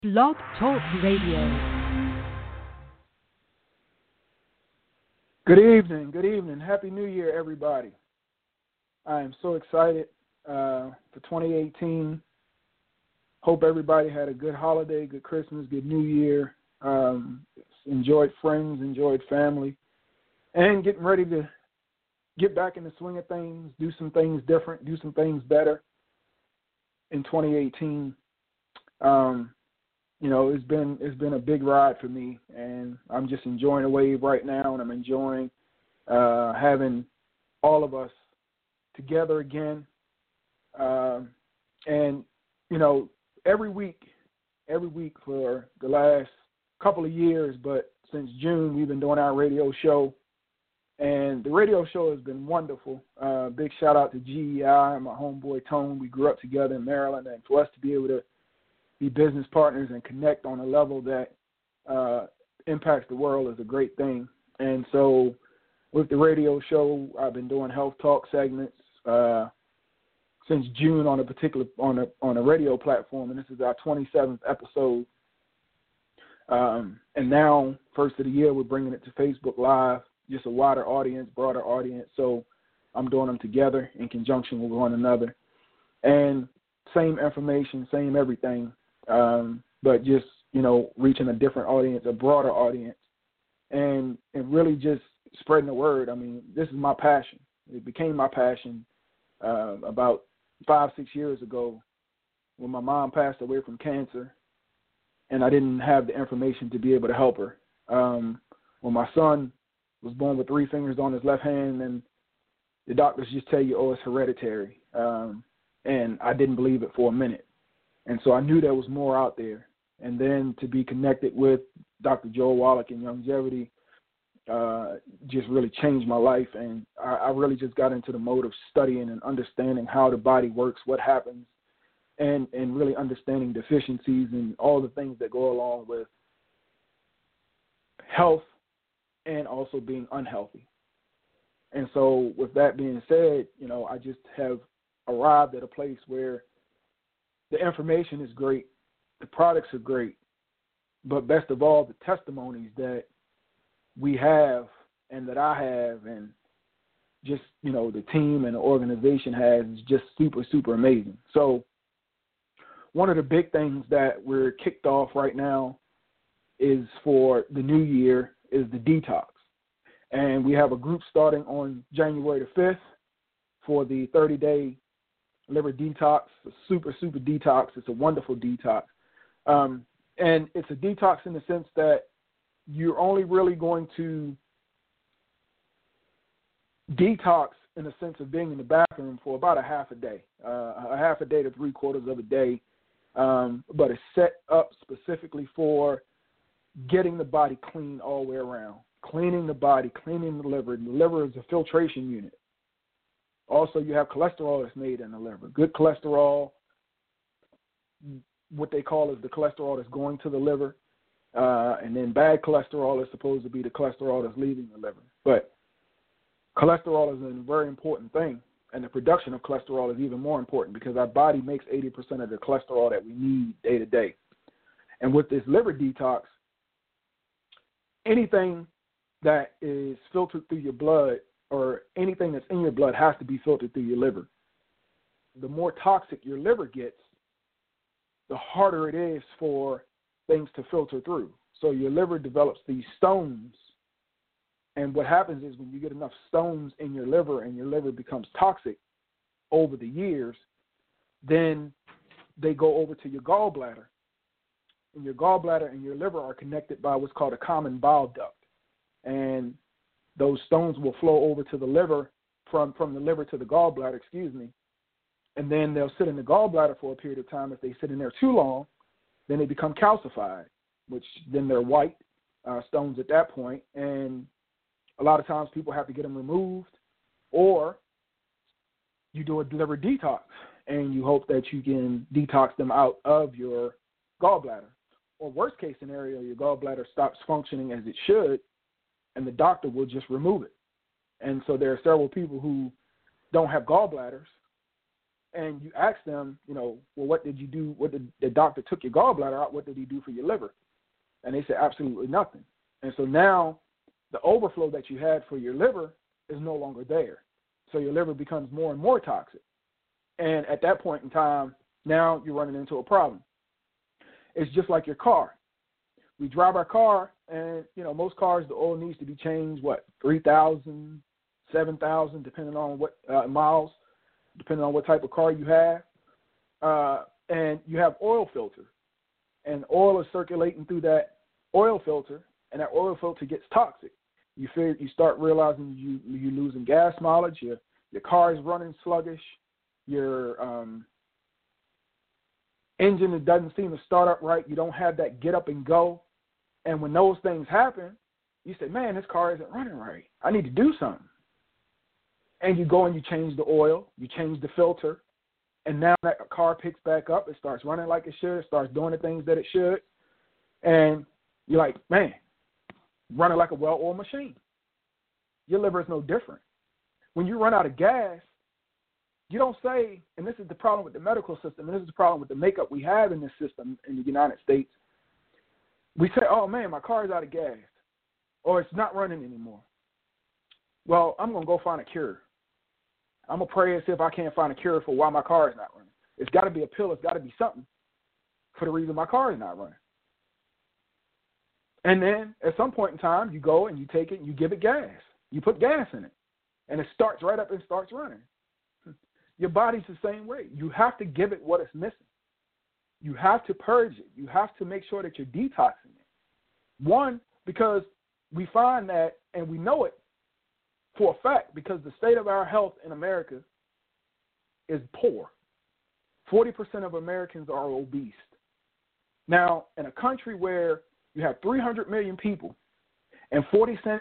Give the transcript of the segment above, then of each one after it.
Blog Talk Radio. Good evening. Good evening. Happy New Year, everybody. I am so excited for 2018. Hope everybody had a good holiday, good Christmas, good New Year. Enjoyed friends, enjoyed family, and getting ready to get back in the swing of things, do some things different, do some things better in 2018. It's been a big ride for me, and I'm just enjoying the wave right now, and I'm enjoying having all of us together again. Every week for the last couple of years, but since June, we've been doing our radio show, and the radio show has been wonderful. Big shout out to GEI and my homeboy Tone. We grew up together in Maryland, and for us to be able to be business partners and connect on a level that impacts the world is a great thing. And so with the radio show, I've been doing health talk segments since June on a radio platform, and this is our 27th episode. And now, first of the year, we're bringing it to Facebook Live, just a wider audience, broader audience. So I'm doing them together in conjunction with one another. And same information, same everything, but just, reaching a different audience, a broader audience, and really just spreading the word. I mean, this is my passion. It became my passion about 5-6 years ago when my mom passed away from cancer, and I didn't have the information to be able to help her. When my son was born with 3 fingers on his left hand, and the doctors just tell you, oh, it's hereditary. And I didn't believe it for a minute. And so I knew there was more out there. And then to be connected with Dr. Joel Wallach and Longevity just really changed my life. And I really just got into the mode of studying and understanding how the body works, what happens, and really understanding deficiencies and all the things that go along with health and also being unhealthy. And so with that being said, I just have arrived at a place where the information is great, the products are great, but best of all, the testimonies that we have and that I have and just, the team and the organization has is just super, super amazing. So one of the big things that we're kicked off right now is for the new year is the detox. And we have a group starting on January the 5th for the 30-day liver detox, a super, super detox. It's a wonderful detox. And it's a detox in the sense that you're only really going to detox in the sense of being in the bathroom for about a half a day to 3/4 of a day. But it's set up specifically for getting the body clean all the way around, cleaning the body, cleaning the liver. And the liver is a filtration unit. Also, you have cholesterol that's made in the liver. Good cholesterol, what they call is the cholesterol that's going to the liver. And then bad cholesterol is supposed to be the cholesterol that's leaving the liver. But cholesterol is a very important thing. And the production of cholesterol is even more important because our body makes 80% of the cholesterol that we need day to day. And with this liver detox, anything that is filtered through your blood or anything that's in your blood has to be filtered through your liver. The more toxic your liver gets, the harder it is for things to filter through. So your liver develops these stones. And what happens is when you get enough stones in your liver and your liver becomes toxic over the years, then they go over to your gallbladder. And your gallbladder and your liver are connected by what's called a common bile duct. And those stones will flow over to the liver, from the liver to the gallbladder, and then they'll sit in the gallbladder for a period of time. If they sit in there too long, then they become calcified, which then they're white stones at that point. And a lot of times people have to get them removed, or you do a liver detox, and you hope that you can detox them out of your gallbladder. Or worst case scenario, your gallbladder stops functioning as it should, and the doctor will just remove it. And so there are several people who don't have gallbladders, and you ask them, well, what did you do? What did the doctor took your gallbladder out? What did he do for your liver? And they said absolutely nothing. And so now the overflow that you had for your liver is no longer there. So your liver becomes more and more toxic. And at that point in time, now you're running into a problem. It's just like your car. We drive our car, and, most cars, the oil needs to be changed, 3,000, 7,000, depending on what miles, depending on what type of car you have. And you have oil filter. And oil is circulating through that oil filter, and that oil filter gets toxic. You start realizing you're losing gas mileage, your car is running sluggish, your engine doesn't seem to start up right, you don't have that get up and go. And when those things happen, you say, man, this car isn't running right. I need to do something. And you go and you change the oil, you change the filter, and now that car picks back up, it starts running like it should, it starts doing the things that it should, and you're like, man, running like a well-oiled machine. Your liver is no different. When you run out of gas, you don't say, and this is the problem with the medical system, and this is the problem with the makeup we have in this system in the United States. We say, oh, man, my car is out of gas, or it's not running anymore. Well, I'm going to go find a cure. I'm going to pray and see if I can't find a cure for why my car is not running. It's got to be a pill. It's got to be something for the reason my car is not running. And then at some point in time, you go and you take it and you give it gas. You put gas in it, and it starts right up and starts running. Your body's the same way. You have to give it what it's missing. You have to purge it. You have to make sure that you're detoxing it. One, because we find that, and we know it for a fact, because the state of our health in America is poor. 40% of Americans are obese. Now, in a country where you have 300 million people and 40%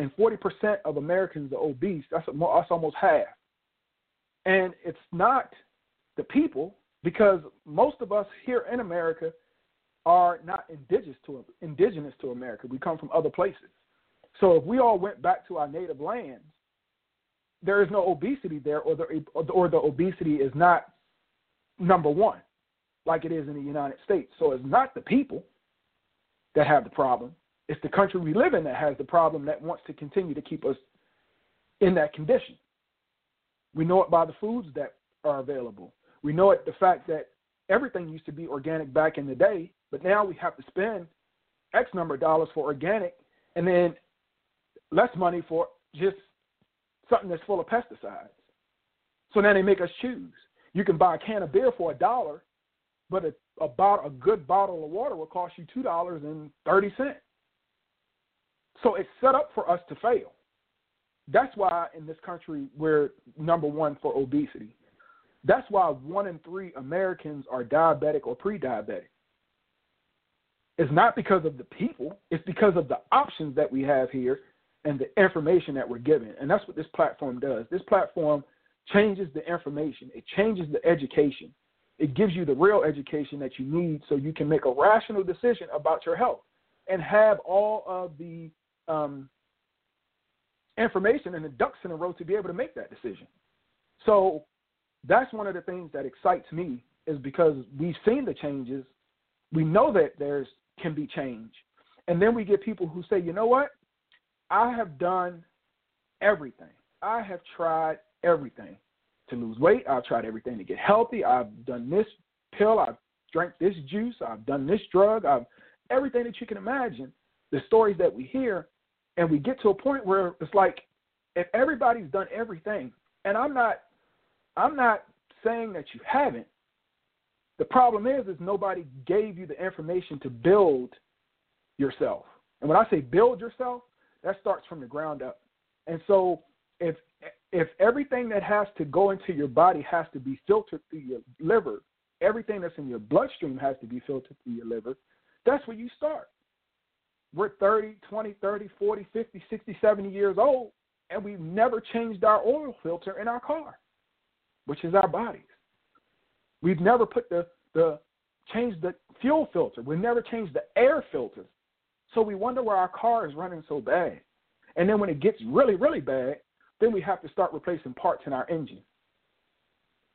of Americans are obese, that's almost half. And it's not the people, because most of us here in America are not indigenous to America. We come from other places. So if we all went back to our native lands, there is no obesity there, or the obesity is not number one like it is in the United States. So it's not the people that have the problem. It's the country we live in that has the problem, that wants to continue to keep us in that condition. We know it by the foods that are available. We know it the fact that everything used to be organic back in the day, but now we have to spend X number of dollars for organic and then less money for just something that's full of pesticides. So now they make us choose. You can buy a can of beer for $1, but a good bottle of water will cost you $2.30. So it's set up for us to fail. That's why in this country we're number one for obesity. That's why 1 in 3 Americans are diabetic or pre-diabetic. It's not because of the people. It's because of the options that we have here and the information that we're given. And that's what this platform does. This platform changes the information. It changes the education. It gives you the real education that you need so you can make a rational decision about your health and have all of the information and the ducks in a row to be able to make that decision. So that's one of the things that excites me, is because we've seen the changes. We know that can be change. And then we get people who say, you know what? I have done everything. I have tried everything to lose weight. I've tried everything to get healthy. I've done this pill. I've drank this juice. I've done this drug. Everything that you can imagine, the stories that we hear, and we get to a point where it's like, if everybody's done everything, and I'm not saying that you haven't. The problem is nobody gave you the information to build yourself. And when I say build yourself, that starts from the ground up. And so if everything that has to go into your body has to be filtered through your liver, everything that's in your bloodstream has to be filtered through your liver, that's where you start. We're 30, 20, 30, 40, 50, 60, 70 years old, and we've never changed our oil filter in our car, which is our bodies. We've never changed the fuel filter. We've never changed the air filter. So we wonder why our car is running so bad. And then when it gets really, really bad, then we have to start replacing parts in our engine.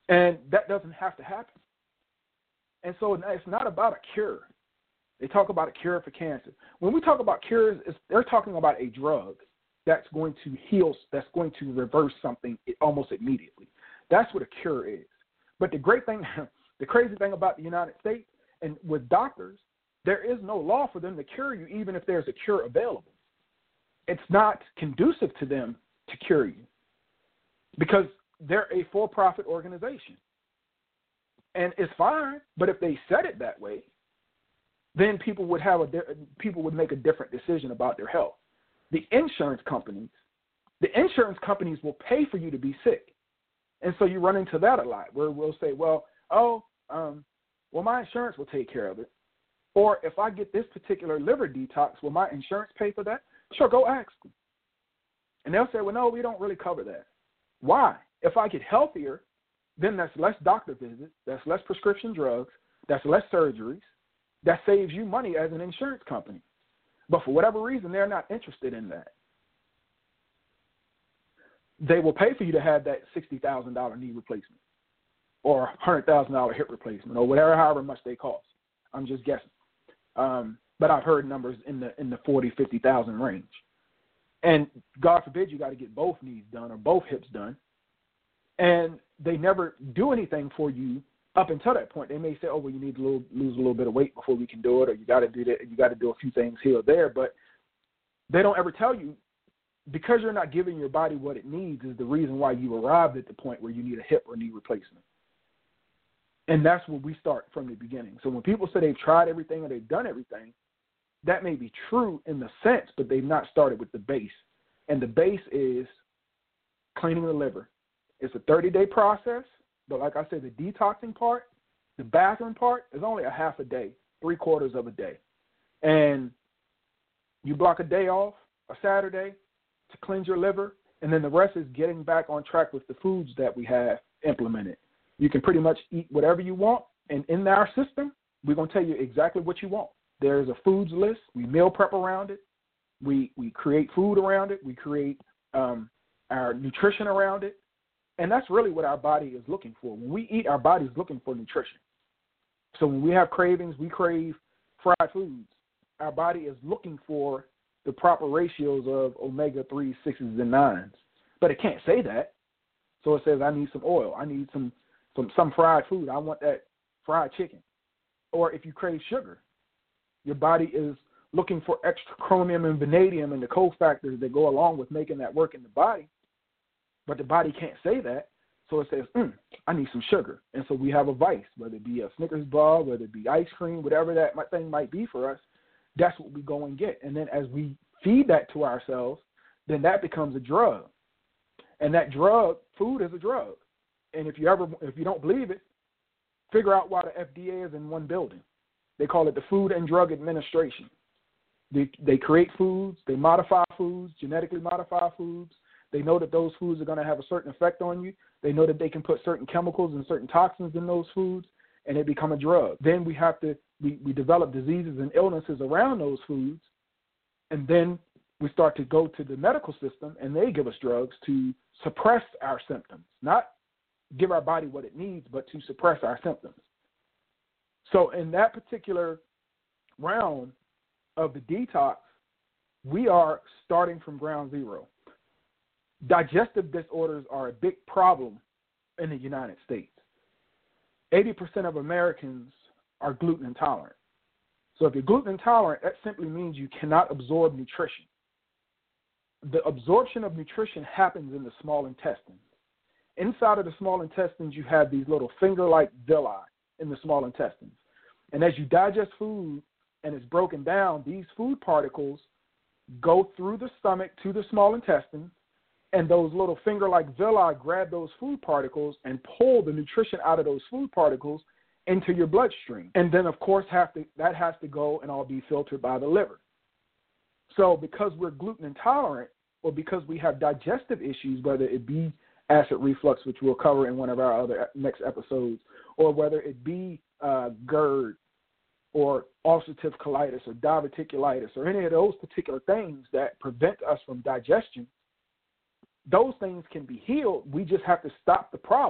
And that doesn't have to happen. And so it's not about a cure. They talk about a cure for cancer. When we talk about cures, they're talking about a drug that's going to heal, that's going to reverse something almost immediately. That's what a cure is. But the crazy thing about the United States and with doctors, there is no law for them to cure you, even if there's a cure available. It's not conducive to them to cure you because they're a for-profit organization. And it's fine, but if they said it that way, then people would make a different decision about their health. The insurance companies will pay for you to be sick. And so you run into that a lot where we'll say, well, my insurance will take care of it. Or if I get this particular liver detox, will my insurance pay for that? Sure, go ask them. And they'll say, well, no, we don't really cover that. Why? If I get healthier, then that's less doctor visits, that's less prescription drugs, that's less surgeries, that saves you money as an insurance company. But for whatever reason, they're not interested in that. They will pay for you to have that $60,000 knee replacement or $100,000 hip replacement or however much they cost. I'm just guessing. But I've heard numbers in the 40, 50,000 range. And God forbid you got to get both knees done or both hips done. And they never do anything for you up until that point. They may say, oh, well, you need to lose a little bit of weight before we can do it, or you got to do that, you got to do a few things here or there. But they don't ever tell you, because you're not giving your body what it needs is the reason why you arrived at the point where you need a hip or knee replacement. And that's where we start from the beginning. So when people say they've tried everything or they've done everything, that may be true in the sense, but they've not started with the base. And the base is cleaning the liver. It's a 30-day process, but like I said, the detoxing part, the bathroom part is only a half a day, 3/4 of a day. And you block a day off, a Saturday, to cleanse your liver, and then the rest is getting back on track with the foods that we have implemented. You can pretty much eat whatever you want, and in our system, we're going to tell you exactly what you want. There's a foods list. We meal prep around it. We create food around it. We create our nutrition around it. And that's really what our body is looking for. When we eat, our body's looking for nutrition. So when we have cravings, we crave fried foods. Our body is looking for the proper ratios of omega-3, 6s, and 9s. But it can't say that. So it says, I need some oil. I need some fried food. I want that fried chicken. Or if you crave sugar, your body is looking for extra chromium and vanadium and the cofactors that go along with making that work in the body. But the body can't say that. So it says, I need some sugar. And so we have a vice, whether it be a Snickers bar, whether it be ice cream, whatever that thing might be for us, that's what we go and get. And then as we feed that to ourselves, then that becomes a drug. And that drug, food is a drug. And if you don't believe it, figure out why the FDA is in one building. They call it the Food and Drug Administration. They create foods, they modify foods, genetically modify foods. They know that those foods are going to have a certain effect on you. They know that they can put certain chemicals and certain toxins in those foods, and they become a drug. Then we develop diseases and illnesses around those foods, and then we start to go to the medical system, and they give us drugs to suppress our symptoms, not give our body what it needs, but to suppress our symptoms. So in that particular realm of the detox, we are starting from ground zero. Digestive disorders are a big problem in the United States. 80% of Americans are gluten intolerant. So if you're gluten intolerant, that simply means you cannot absorb nutrition. The absorption of nutrition happens in the small intestines. Inside of the small intestines, you have these little finger-like villi in the small intestines. And as you digest food and it's broken down, these food particles go through the stomach to the small intestines, and those little finger-like villi grab those food particles and pull the nutrition out of those food particles into your bloodstream. And then, of course, that has to go and all be filtered by the liver. So because we're gluten intolerant, or because we have digestive issues, whether it be acid reflux, which we'll cover in one of our other next episodes, or whether it be GERD or ulcerative colitis or diverticulitis or any of those particular things that prevent us from digestion, those things can be healed. We just have to stop the problem.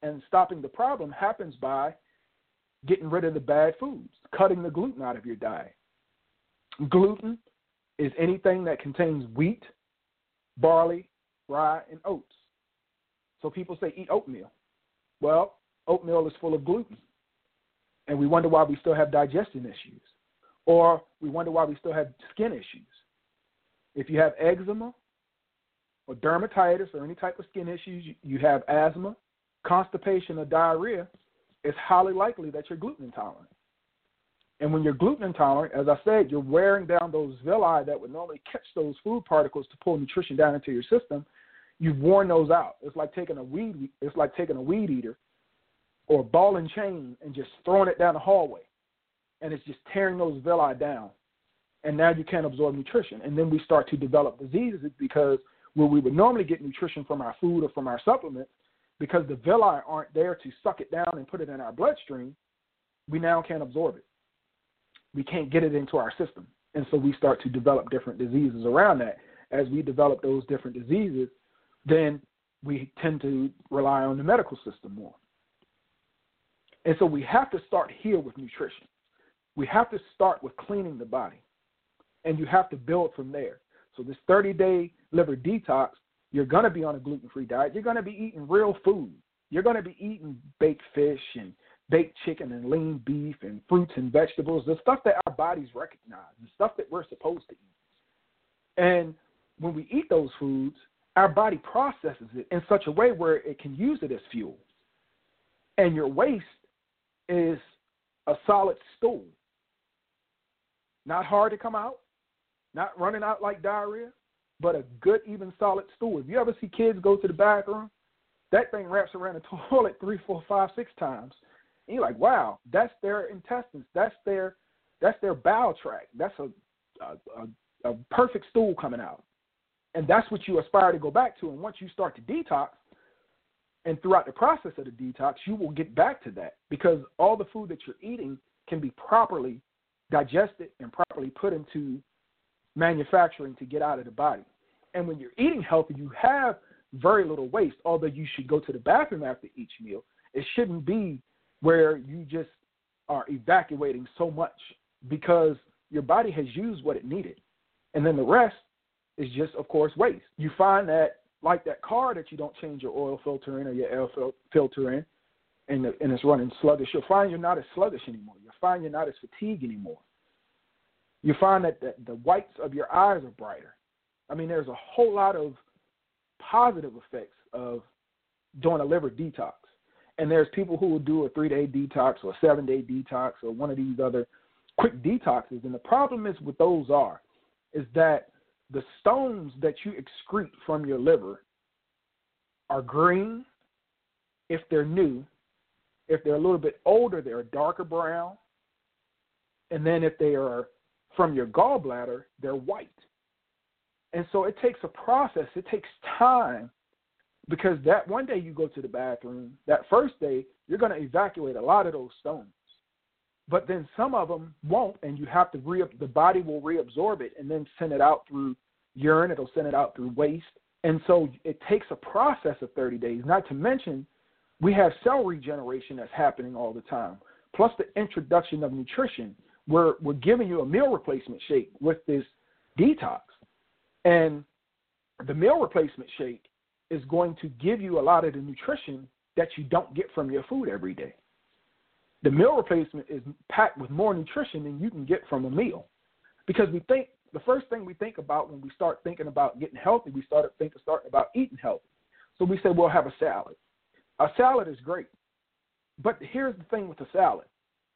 And stopping the problem happens by getting rid of the bad foods, cutting the gluten out of your diet. Gluten is anything that contains wheat, barley, rye, and oats. So people say eat oatmeal. Well, oatmeal is full of gluten. And we wonder why we still have digestion issues. Or we wonder why we still have skin issues. If you have eczema or dermatitis or any type of skin issues, you have asthma, constipation, or diarrhea, it's highly likely that you're gluten intolerant. And when you're gluten intolerant, as I said, you're wearing down those villi that would normally catch those food particles to pull nutrition down into your system. You've worn those out. It's like taking a weed eater or a ball and chain and just throwing it down the hallway. And it's just tearing those villi down. And now you can't absorb nutrition. And then we start to develop diseases because where we would normally get nutrition from our food or from our supplements, because the villi aren't there to suck it down and put it in our bloodstream, we now can't absorb it. We can't get it into our system. And so we start to develop different diseases around that. As we develop those different diseases, then we tend to rely on the medical system more. And so we have to start here with nutrition. We have to start with cleaning the body. And you have to build from there. So this 30-day liver detox, you're going to be on a gluten-free diet. You're going to be eating real food. You're going to be eating baked fish and baked chicken and lean beef and fruits and vegetables, the stuff that our bodies recognize, the stuff that we're supposed to eat. And when we eat those foods, our body processes it in such a way where it can use it as fuel. And your waste is a solid stool. Not hard to come out, not running out like diarrhea, but a good, even solid stool. If you ever see kids go to the bathroom, that thing wraps around the toilet 3, 4, 5, 6 times. And you're like, wow, that's their intestines. That's their bowel tract. That's a perfect stool coming out. And that's what you aspire to go back to. And once you start to detox, and throughout the process of the detox, you will get back to that because all the food that you're eating can be properly digested and properly put into manufacturing to get out of the body. And when you're eating healthy, you have very little waste, although you should go to the bathroom after each meal. It shouldn't be where you just are evacuating so much because your body has used what it needed. And then the rest is just, of course, waste. You find that, like that car that you don't change your oil filter in or your air filter in, and it's running sluggish, you'll find you're not as sluggish anymore. You'll find you're not as fatigued anymore. You find that the whites of your eyes are brighter. I mean, there's a whole lot of positive effects of doing a liver detox. And there's people who will do a 3-day detox or a 7-day detox or one of these other quick detoxes. And the problem is with those is that the stones that you excrete from your liver are green if they're new. If they're a little bit older, they're a darker brown. And then if they are from your gallbladder, they're white. And so it takes a process. It takes time because that one day you go to the bathroom, that first day, you're going to evacuate a lot of those stones. But then some of them won't, and you have to the body will reabsorb it and then send it out through urine. It'll send it out through waste. And so it takes a process of 30 days, not to mention we have cell regeneration that's happening all the time, plus the introduction of nutrition. We're giving you a meal replacement shake with this detox. And the meal replacement shake is going to give you a lot of the nutrition that you don't get from your food every day. The meal replacement is packed with more nutrition than you can get from a meal. Because the first thing we think about when we start thinking about getting healthy, we start about eating healthy. So we say, well, have a salad. A salad is great. But here's the thing with the salad.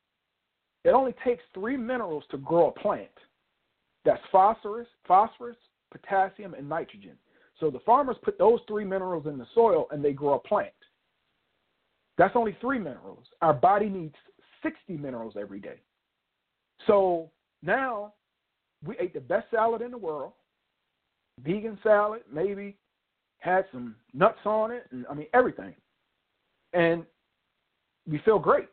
It only takes 3 minerals to grow a plant. That's phosphorus, potassium, and nitrogen. So the farmers put those 3 minerals in the soil and they grow a plant. That's only 3 minerals. Our body needs 60 minerals every day. So now we ate the best salad in the world, vegan salad, maybe had some nuts on it, and everything. And we feel great.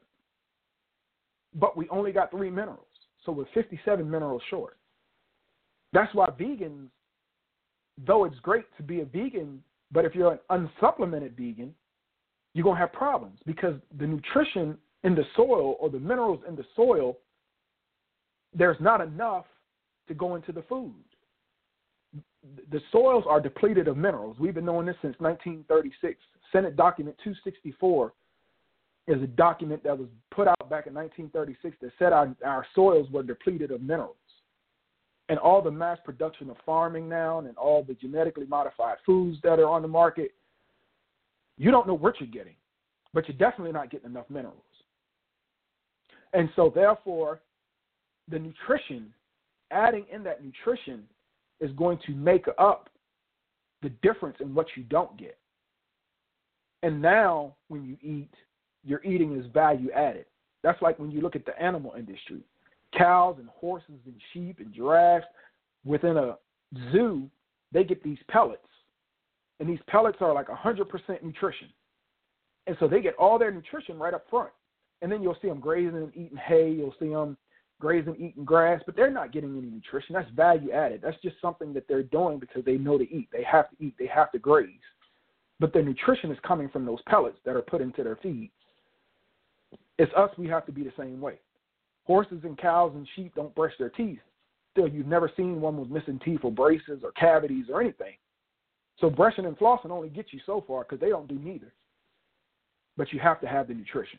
But we only got 3 minerals. So we're 57 minerals short. That's why vegans, though it's great to be a vegan, but if you're an unsupplemented vegan, you're going to have problems because the nutrition in the soil or the minerals in the soil, there's not enough to go into the food. The soils are depleted of minerals. We've been knowing this since 1936. Senate Document 264 is a document that was put out back in 1936 that said our soils were depleted of minerals. And all the mass production of farming now and all the genetically modified foods that are on the market, you don't know what you're getting, but you're definitely not getting enough minerals. And so therefore, the nutrition, adding in that nutrition is going to make up the difference in what you don't get. And now when you eat, your eating is value added. That's like when you look at the animal industry. Cows and horses and sheep and giraffes within a zoo, they get these pellets. And these pellets are like 100% nutrition. And so they get all their nutrition right up front. And then you'll see them grazing and eating hay. You'll see them grazing, eating grass, but they're not getting any nutrition. That's value added. That's just something that they're doing because they know to eat. They have to eat. They have to graze. But their nutrition is coming from those pellets that are put into their feed. It's us. We have to be the same way. Horses and cows and sheep don't brush their teeth. Still, you've never seen one with missing teeth or braces or cavities or anything. So brushing and flossing only get you so far because they don't do neither. But you have to have the nutrition.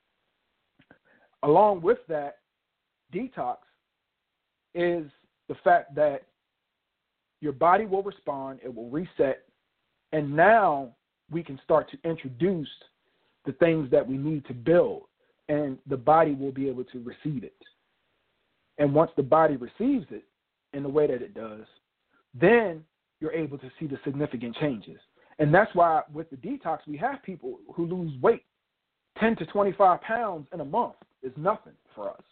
Along with that, detox is the fact that your body will respond, it will reset, and now we can start to introduce the things that we need to build, and the body will be able to receive it. And once the body receives it in the way that it does, then you're able to see the significant changes. And that's why with the detox, we have people who lose weight. 10 to 25 pounds in a month is nothing for us.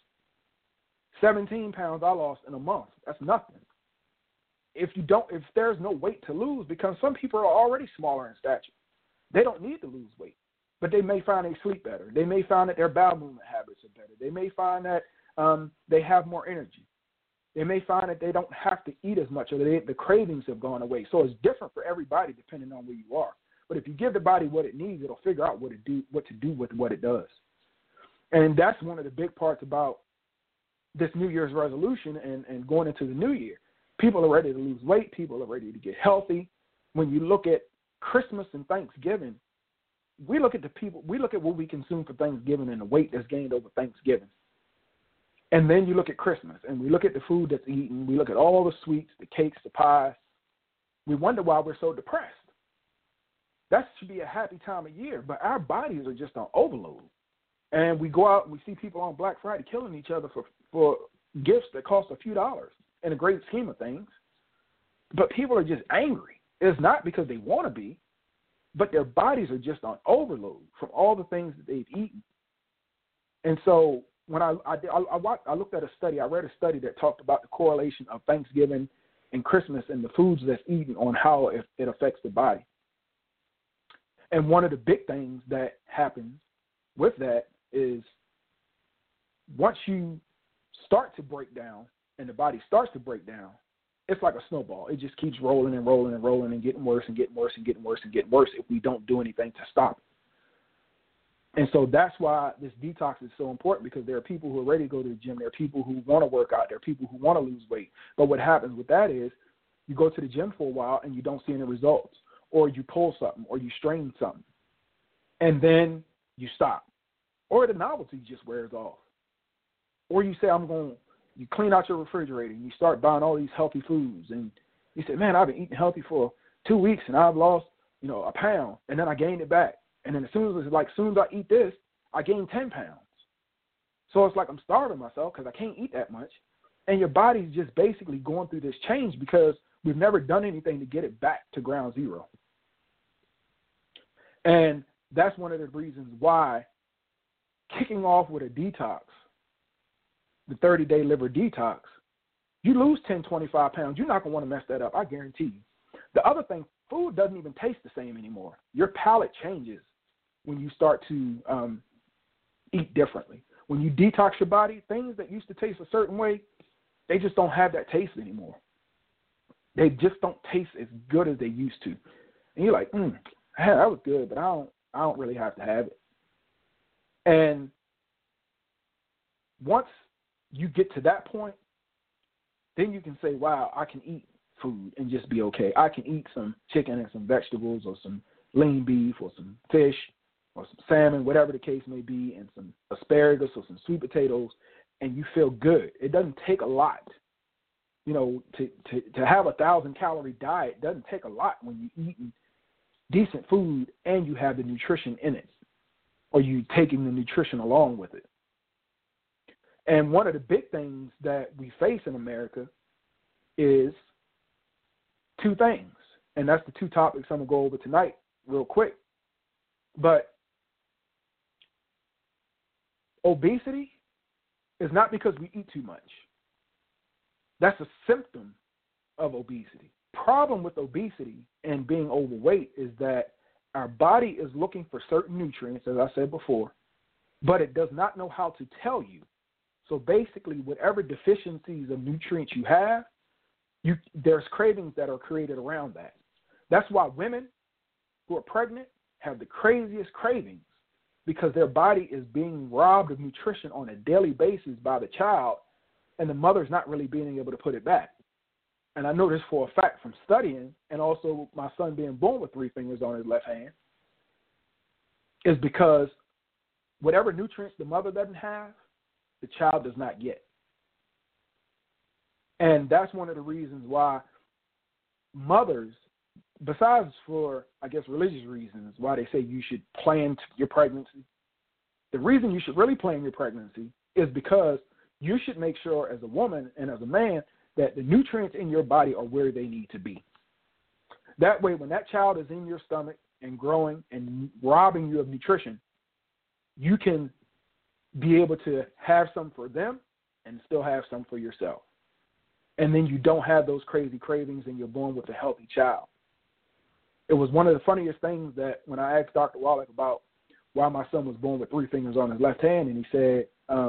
17 pounds I lost in a month. That's nothing. If there's no weight to lose, because some people are already smaller in stature, they don't need to lose weight, but they may find they sleep better. They may find that their bowel movement habits are better. They may find that they have more energy. They may find that they don't have to eat as much, or the cravings have gone away. So it's different for everybody depending on where you are. But if you give the body what it needs, it'll figure out what to do with what it does. And that's one of the big parts about this New Year's resolution and going into the new year. People are ready to lose weight. People are ready to get healthy. When you look at Christmas and Thanksgiving, we look at what we consume for Thanksgiving and the weight that's gained over Thanksgiving. And then you look at Christmas and we look at the food that's eaten. We look at all the sweets, the cakes, the pies. We wonder why we're so depressed. That should be a happy time of year, but our bodies are just on overload. And we go out and we see people on Black Friday killing each other for gifts that cost a few dollars in the great scheme of things. But people are just angry. It's not because they want to be, but their bodies are just on overload from all the things that they've eaten. And so when I looked at a study, I read a study that talked about the correlation of Thanksgiving and Christmas and the foods that's eaten on how it affects the body. And one of the big things that happens with that is once you start to break down and the body starts to break down, it's like a snowball. It just keeps rolling and rolling and rolling and getting worse and getting worse and getting worse and getting worse if we don't do anything to stop it. And so that's why this detox is so important, because there are people who are ready to go to the gym. There are people who want to work out. There are people who want to lose weight. But what happens with that is you go to the gym for a while and you don't see any results, or you pull something, or you strain something, and then you stop. Or the novelty just wears off. Or you say, you clean out your refrigerator and you start buying all these healthy foods. And you say, man, I've been eating healthy for 2 weeks and I've lost, a pound, and then I gained it back. And then as soon as I eat this, I gain 10 pounds. So it's like I'm starving myself because I can't eat that much. And your body's just basically going through this change because we've never done anything to get it back to ground zero. And that's one of the reasons why kicking off with a detox, the 30-day liver detox, you lose 10, 25 pounds. You're not going to want to mess that up, I guarantee you. The other thing, food doesn't even taste the same anymore. Your palate changes when you start to eat differently. When you detox your body, things that used to taste a certain way, they just don't have that taste anymore. They just don't taste as good as they used to. And you're like, that was good, but I I don't really have to have it. And once you get to that point, then you can say, wow, I can eat food and just be okay. I can eat some chicken and some vegetables or some lean beef or some fish or some salmon, whatever the case may be, and some asparagus or some sweet potatoes, and you feel good. It doesn't take a lot. You know, to have 1,000-calorie diet doesn't take a lot when you're eating decent food and you have the nutrition in it, or you taking the nutrition along with it. And one of the big things that we face in America is two things, and that's the two topics I'm going to go over tonight real quick. But obesity is not because we eat too much. That's a symptom of obesity. Problem with obesity and being overweight is that our body is looking for certain nutrients, as I said before, but it does not know how to tell you. So basically, whatever deficiencies of nutrients you have, there's cravings that are created around that. That's why women who are pregnant have the craziest cravings, because their body is being robbed of nutrition on a daily basis by the child, and the mother's not really being able to put it back. And I know this for a fact from studying, and also my son being born with 3 fingers on his left hand, is because whatever nutrients the mother doesn't have, the child does not get. And that's one of the reasons why mothers, besides for, I guess, religious reasons, why they say you should plan your pregnancy, the reason you should really plan your pregnancy is because you should make sure as a woman and as a man that the nutrients in your body are where they need to be. That way, when that child is in your stomach and growing and robbing you of nutrition, you can be able to have some for them and still have some for yourself. And then you don't have those crazy cravings and you're born with a healthy child. It was one of the funniest things that when I asked Dr. Wallach about why my son was born with 3 fingers on his left hand, and he said,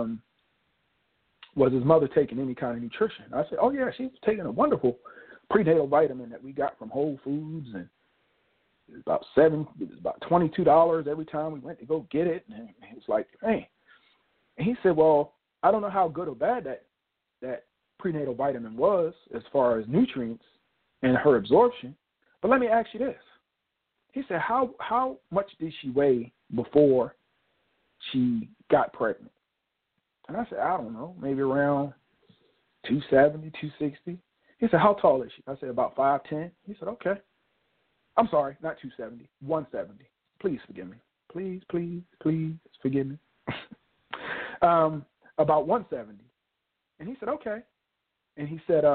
was his mother taking any kind of nutrition? I said, oh, yeah, she was taking a wonderful prenatal vitamin that we got from Whole Foods, and it was about $22 every time we went to go get it. And it was like, hey. And he said, well, I don't know how good or bad that prenatal vitamin was as far as nutrients and her absorption, but let me ask you this. He said, how much did she weigh before she got pregnant? And I said, I don't know, maybe around 270, 260. He said, how tall is she? I said, about 5'10". He said, okay. I'm sorry, not 270, 170. Please forgive me. Please forgive me. About 170. And he said, okay. And he said,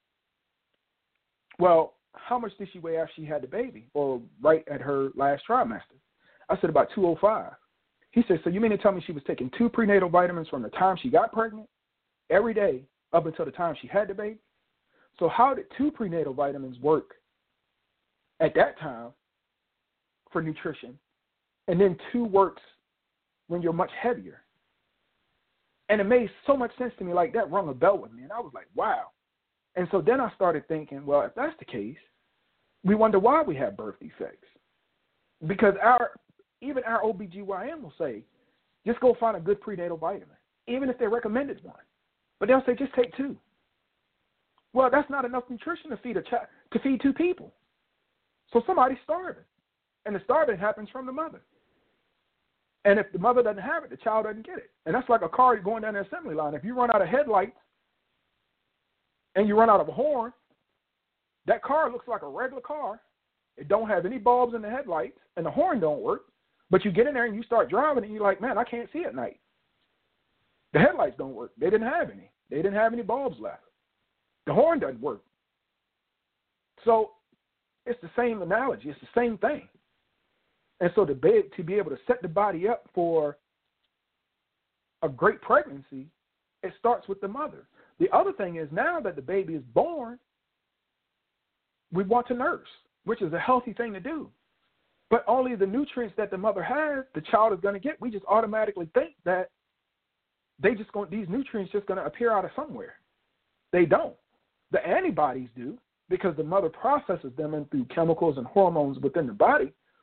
well, how much did she weigh after she had the baby, or right at her last trimester? I said, about 205. He said, so you mean to tell me she was taking 2 prenatal vitamins from the time she got pregnant every day up until the time she had the baby? So how did 2 prenatal vitamins work at that time for nutrition, and then 2 works when you're much heavier? And it made so much sense to me, like that rung a bell with me, and I was like, wow. And so then I started thinking, well, if that's the case, we wonder why we have birth defects. Because even our OBGYN will say, just go find a good prenatal vitamin, even if they recommended one. But they'll say, just take 2. Well, that's not enough nutrition to feed to feed 2 people. So somebody's starving. And the starving happens from the mother. And if the mother doesn't have it, the child doesn't get it. And that's like a car going down the assembly line. If you run out of headlights and you run out of a horn, that car looks like a regular car. It don't have any bulbs in the headlights, and the horn don't work. But you get in there and you start driving, and you're like, man, I can't see at night. The headlights don't work. They didn't have any. They didn't have any bulbs left. The horn doesn't work. So it's the same analogy. It's the same thing. And so to be able to set the body up for a great pregnancy, it starts with the mother. The other thing is, now that the baby is born, we want to nurse, which is a healthy thing to do. But only the nutrients that the mother has, the child is going to get. We just automatically think that these nutrients just going to appear out of somewhere. They don't. The antibodies do, because the mother processes them in through chemicals and hormones within the body.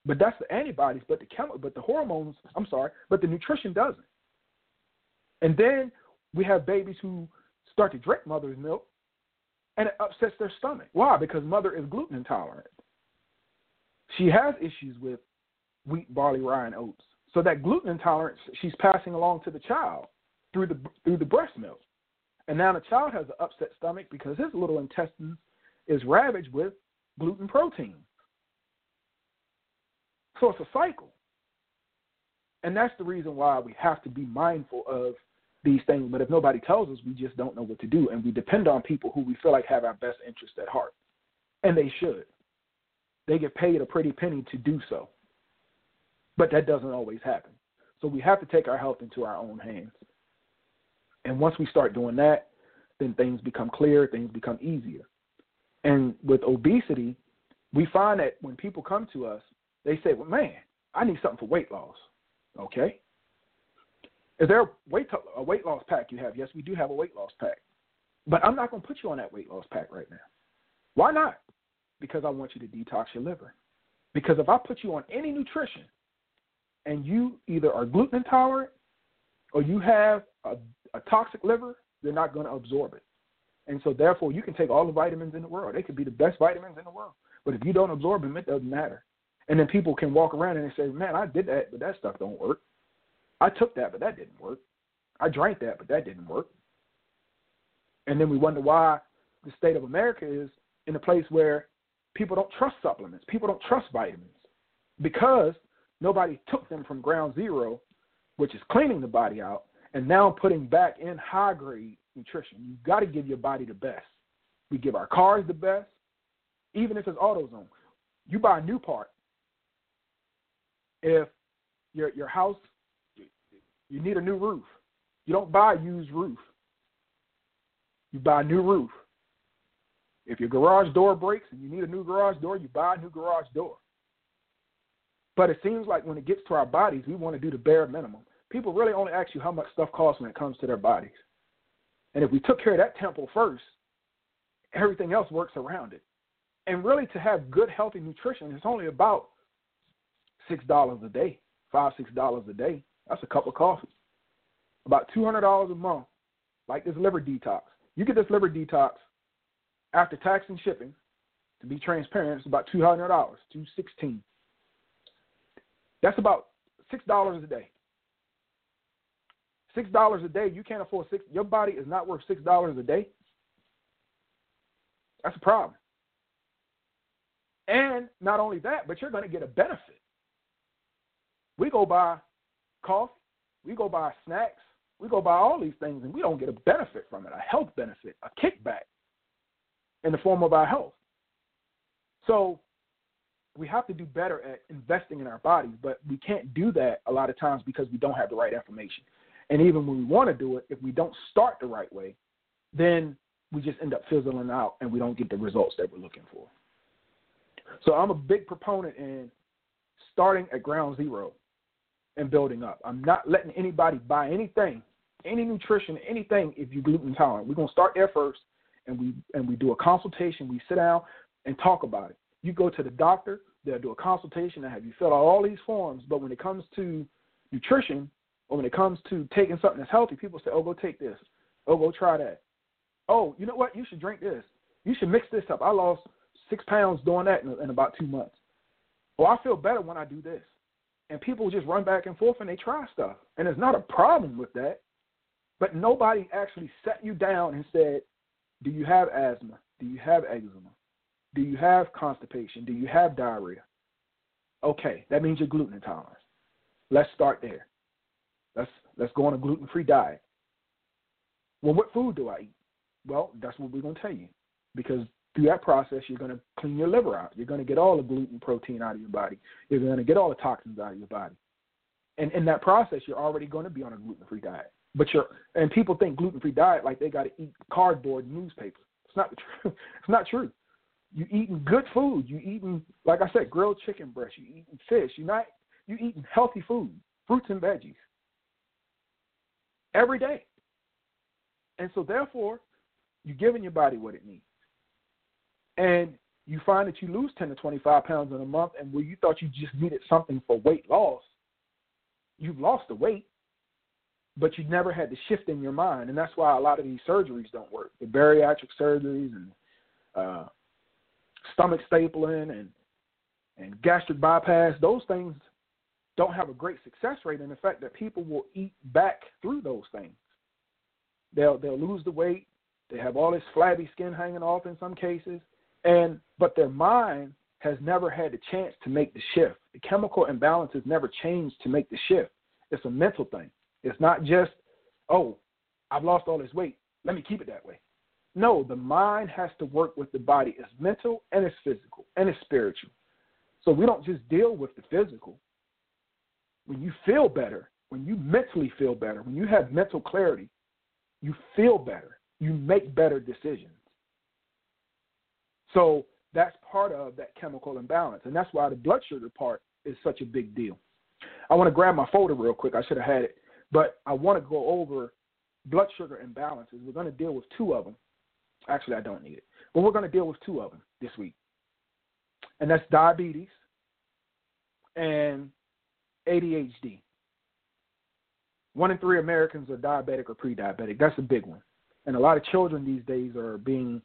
But that's the antibodies, but the hormones, but the nutrition doesn't. And then we have babies who start to drink mother's milk, and it upsets their stomach. Why? Because mother is gluten intolerant. She has issues with wheat, barley, rye, and oats. So that gluten intolerance she's passing along to the child through the breast milk. And now the child has an upset stomach because his little intestines is ravaged with gluten protein. So it's a cycle. And that's the reason why we have to be mindful of these things. But if nobody tells us, we just don't know what to do. And we depend on people who we feel like have our best interest at heart. And they should. They get paid a pretty penny to do so. But that doesn't always happen. So we have to take our health into our own hands. And once we start doing that, then things become clear, things become easier. And with obesity, we find that when people come to us, they say, well, man, I need something for weight loss. Okay. Is there a weight loss pack you have? Yes, we do have a weight loss pack. But I'm not going to put you on that weight loss pack right now. Why not? Because I want you to detox your liver. Because if I put you on any nutrition and you either are gluten intolerant or you have a toxic liver, you're not going to absorb it. And so therefore you can take all the vitamins in the world. They could be the best vitamins in the world. But if you don't absorb them, it doesn't matter. And then people can walk around and they say, man, I did that, but that stuff don't work. I took that, but that didn't work. I drank that, but that didn't work. And then we wonder why the state of America is in a place where people don't trust supplements. People don't trust vitamins because nobody took them from ground zero, which is cleaning the body out, and now putting back in high-grade nutrition. You've got to give your body the best. We give our cars the best, even if it's AutoZone. You buy a new part. If your house, you need a new roof. You don't buy a used roof. You buy a new roof. If your garage door breaks and you need a new garage door, you buy a new garage door. But it seems like when it gets to our bodies, we want to do the bare minimum. People really only ask you how much stuff costs when it comes to their bodies. And if we took care of that temple first, everything else works around it. And really to have good, healthy nutrition, it's only about $6 a day, $5, $6 a day. That's a cup of coffee. About $200 a month, like this liver detox. You get this liver detox after tax and shipping. To be transparent, it's about $200, $216. That's about $6 a day. $6 a day, you can't afford $6. Your body is not worth $6 a day. That's a problem. And not only that, but you're going to get a benefit. We go buy coffee, we go buy snacks, we go buy all these things, and we don't get a benefit from it, a health benefit, a kickback in the form of our health. So we have to do better at investing in our bodies, but we can't do that a lot of times because we don't have the right information. And even when we want to do it, if we don't start the right way, then we just end up fizzling out and we don't get the results that we're looking for. So I'm a big proponent in starting at ground zero and building up. I'm not letting anybody buy anything, any nutrition, anything if you're gluten intolerant. We're going to start there first, and we do a consultation. We sit down and talk about it. You go to the doctor, they'll do a consultation and have you fill out all these forms, but when it comes to nutrition or when it comes to taking something that's healthy, people say, oh, go take this. Oh, go try that. Oh, you know what? You should drink this. You should mix this up. I lost 6 pounds doing that in about 2 months. Well, I feel better when I do this. And people just run back and forth and they try stuff. And there's not a problem with that. But nobody actually sat you down and said, do you have asthma? Do you have eczema? Do you have constipation? Do you have diarrhea? Okay, that means you're gluten intolerant. Let's start there. Let's go on a gluten-free diet. Well, what food do I eat? Well, that's what we're going to tell you. Because through that process, you're going to clean your liver out. You're going to get all the gluten protein out of your body. You're going to get all the toxins out of your body. And in that process, you're already going to be on a gluten-free diet. And people think gluten-free diet like they got to eat cardboard and newspaper. It's not true. It's not true. You're eating good food. You're eating, like I said, grilled chicken breast. You're eating fish. You're eating healthy food, fruits and veggies, every day. And so therefore, you're giving your body what it needs. And you find that you lose 10 to 25 pounds in a month, and where you thought you just needed something for weight loss, you've lost the weight, but you never had the shift in your mind. And that's why a lot of these surgeries don't work. The bariatric surgeries and stomach stapling and gastric bypass, those things don't have a great success rate in the fact that people will eat back through those things. They'll lose the weight. They have all this flabby skin hanging off in some cases, but their mind has never had the chance to make the shift. The chemical imbalance has never changed to make the shift. It's a mental thing. It's not just, oh, I've lost all this weight, let me keep it that way. No, the mind has to work with the body. It's mental and it's physical and it's spiritual. So we don't just deal with the physical. When you feel better, when you mentally feel better, when you have mental clarity, you feel better. You make better decisions. So that's part of that chemical imbalance, and that's why the blood sugar part is such a big deal. I want to grab my folder real quick. I should have had it, but I want to go over blood sugar imbalances. We're going to deal with two of them. Actually, I don't need it, but we're going to deal with two of them this week, and that's diabetes and ADHD. 1 in 3 Americans are diabetic or pre-diabetic. That's a big one. And a lot of children these days are being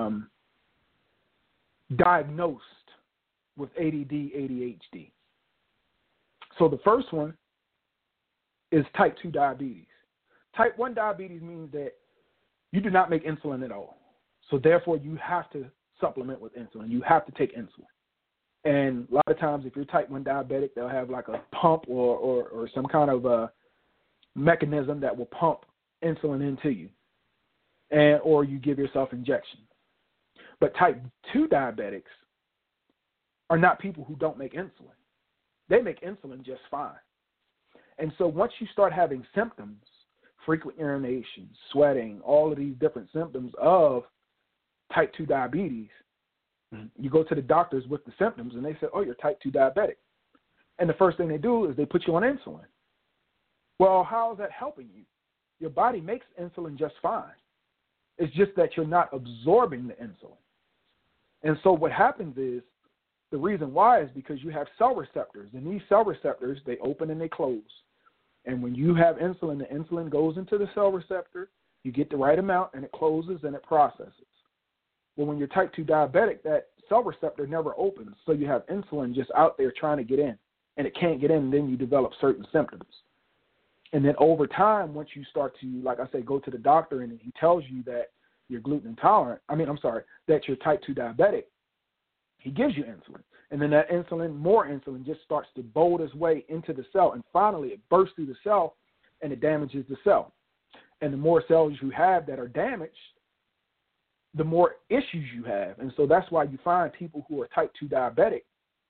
diagnosed with ADD, ADHD. So the first one is type 2 diabetes. Type 1 diabetes means that you do not make insulin at all. So therefore, you have to supplement with insulin. You have to take insulin. And a lot of times, if you're type 1 diabetic, they'll have like a pump or some kind of a mechanism that will pump insulin into you, or you give yourself injections. But type 2 diabetics are not people who don't make insulin. They make insulin just fine. And so once you start having symptoms, frequent urination, sweating, all of these different symptoms of type 2 diabetes, you go to the doctors with the symptoms and they say, oh, you're type 2 diabetic. And the first thing they do is they put you on insulin. Well, how is that helping you? Your body makes insulin just fine. It's just that you're not absorbing the insulin. And so what happens is, the reason why is because you have cell receptors. And these cell receptors, they open and they close. And when you have insulin, the insulin goes into the cell receptor, you get the right amount, and it closes and it processes. Well, when you're type 2 diabetic, that cell receptor never opens, so you have insulin just out there trying to get in, and it can't get in, and then you develop certain symptoms. And then over time, once you start to, like I say, go to the doctor and he tells you that you're gluten intolerant, that you're type 2 diabetic, he gives you insulin. And then that insulin, more insulin, just starts to bolt its way into the cell, and finally it bursts through the cell and it damages the cell. And the more cells you have that are damaged, the more issues you have. And so that's why you find people who are type 2 diabetic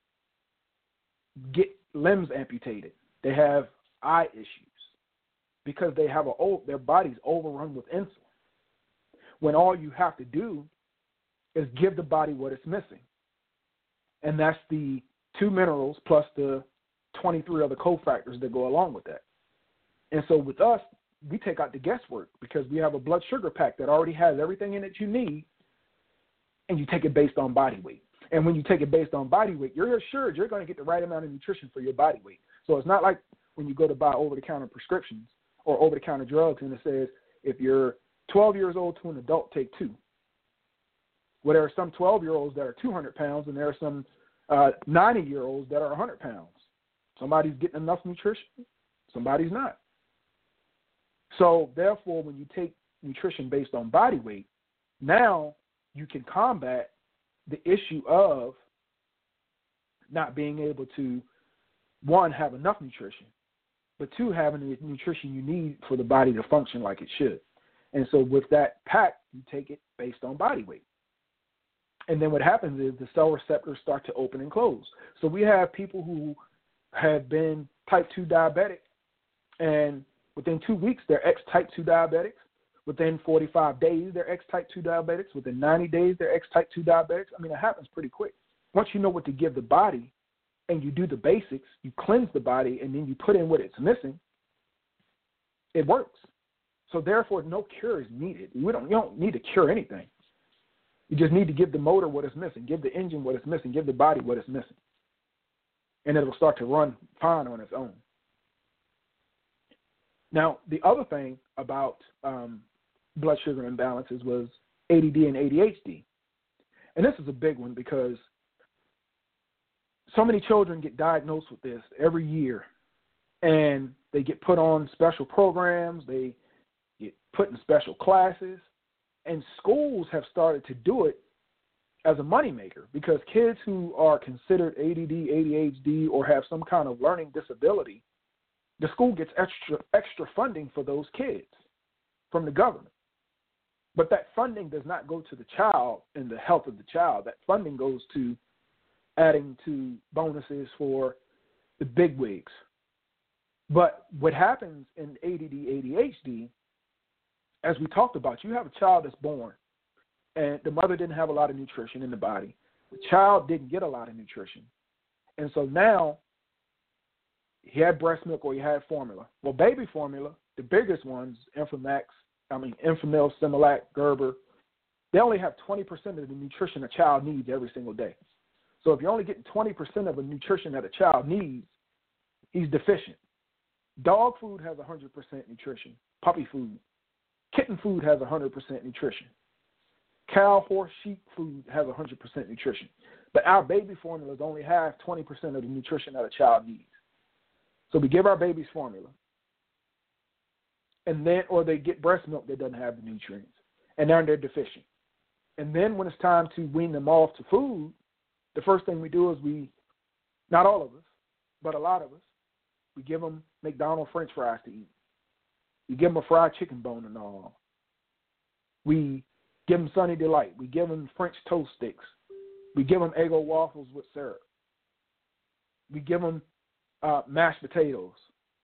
get limbs amputated. They have eye issues because they have their body's overrun with insulin, when all you have to do is give the body what it's missing. And that's the 2 minerals plus the 23 other cofactors that go along with that. And so with us, we take out the guesswork because we have a blood sugar pack that already has everything in it you need, and you take it based on body weight. And when you take it based on body weight, you're assured you're going to get the right amount of nutrition for your body weight. So it's not like when you go to buy over-the-counter prescriptions or over-the-counter drugs and it says, if you're 12 years old to an adult, take 2. Well, there are some 12-year-olds that are 200 pounds, and there are some 90-year-olds that are 100 pounds. Somebody's getting enough nutrition, somebody's not. So, therefore, when you take nutrition based on body weight, now you can combat the issue of not being able to, 1, have enough nutrition, but 2, having the nutrition you need for the body to function like it should. And so with that pack, you take it based on body weight. And then what happens is the cell receptors start to open and close. So we have people who have been type 2 diabetic, and within 2 weeks, they're ex-type 2 diabetics. Within 45 days, they're ex-type 2 diabetics. Within 90 days, they're ex-type 2 diabetics. I mean, it happens pretty quick. Once you know what to give the body and you do the basics, you cleanse the body, and then you put in what it's missing, it works. So therefore, no cure is needed. You don't need to cure anything. You just need to give the motor what it's missing, give the engine what it's missing, give the body what it's missing. And it will start to run fine on its own. Now, the other thing about blood sugar imbalances was ADD and ADHD. And this is a big one because so many children get diagnosed with this every year, and they get put on special programs, they get put in special classes, and schools have started to do it as a moneymaker because kids who are considered ADD, ADHD, or have some kind of learning disability, the school gets extra funding for those kids from the government. But that funding does not go to the child and the health of the child. That funding goes to adding to bonuses for the bigwigs. But what happens in ADD, ADHD, as we talked about, you have a child that's born, and the mother didn't have a lot of nutrition in the body. The child didn't get a lot of nutrition. And so now he had breast milk or he had formula. Well, baby formula, the biggest ones, Enfamil, Similac, Gerber, they only have 20% of the nutrition a child needs every single day. So if you're only getting 20% of the nutrition that a child needs, he's deficient. Dog food has 100% nutrition. Puppy food. Kitten food has 100% nutrition. Cow, horse, sheep food has 100% nutrition. But our baby formulas only have 20% of the nutrition that a child needs. So we give our babies formula, and then, or they get breast milk that doesn't have the nutrients, and then they're deficient. And then when it's time to wean them off to food, the first thing we do is not all of us, but a lot of us, we give them McDonald's French fries to eat. We give them a fried chicken bone and all. We give them Sunny Delight. We give them French toast sticks. We give them Eggo waffles with syrup. We give them mashed potatoes.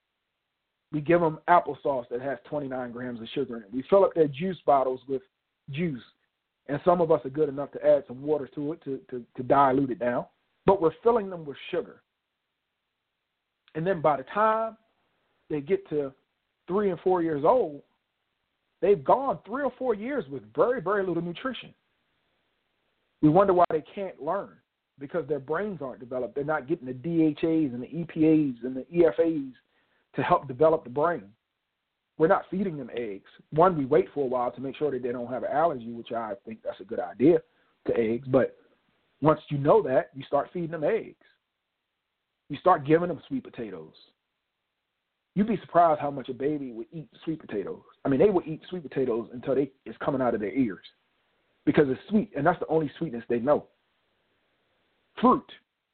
We give them applesauce that has 29 grams of sugar in it. We fill up their juice bottles with juice. And some of us are good enough to add some water to it to dilute it down. But we're filling them with sugar. And then by the time they get to 3 and 4 years old, they've gone 3 or 4 years with very, very little nutrition. We wonder why they can't learn, because their brains aren't developed. They're not getting the DHAs and the EPAs and the EFAs to help develop the brain. We're not feeding them eggs. One, we wait for a while to make sure that they don't have an allergy, which I think that's a good idea to eggs. But once you know that, you start feeding them eggs. You start giving them sweet potatoes. You'd be surprised how much a baby would eat sweet potatoes. I mean, they will eat sweet potatoes until it's coming out of their ears because it's sweet, and that's the only sweetness they know. Fruit,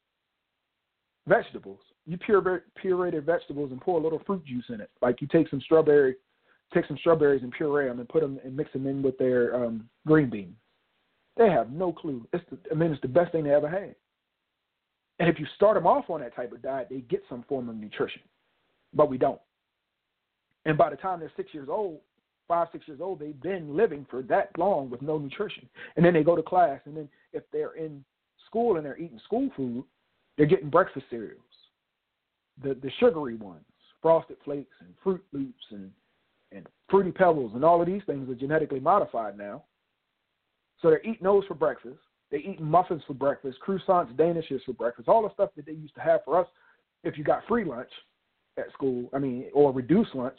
vegetables. You pureed vegetables and pour a little fruit juice in it. Like you take some strawberries and puree them and put them and mix them in with their green beans. They have no clue. It's the best thing they ever had. And if you start them off on that type of diet, they get some form of nutrition. But we don't. And by the time they're 6 years old, 5, 6 years old, they've been living for that long with no nutrition. And then they go to class, and then if they're in school and they're eating school food, they're getting breakfast cereals, the sugary ones, Frosted Flakes and Fruit Loops and Fruity Pebbles, and all of these things are genetically modified now. So they're eating those for breakfast. They're eating muffins for breakfast, croissants, danishes for breakfast, all the stuff that they used to have for us if you got free lunch at school, or reduced lunch.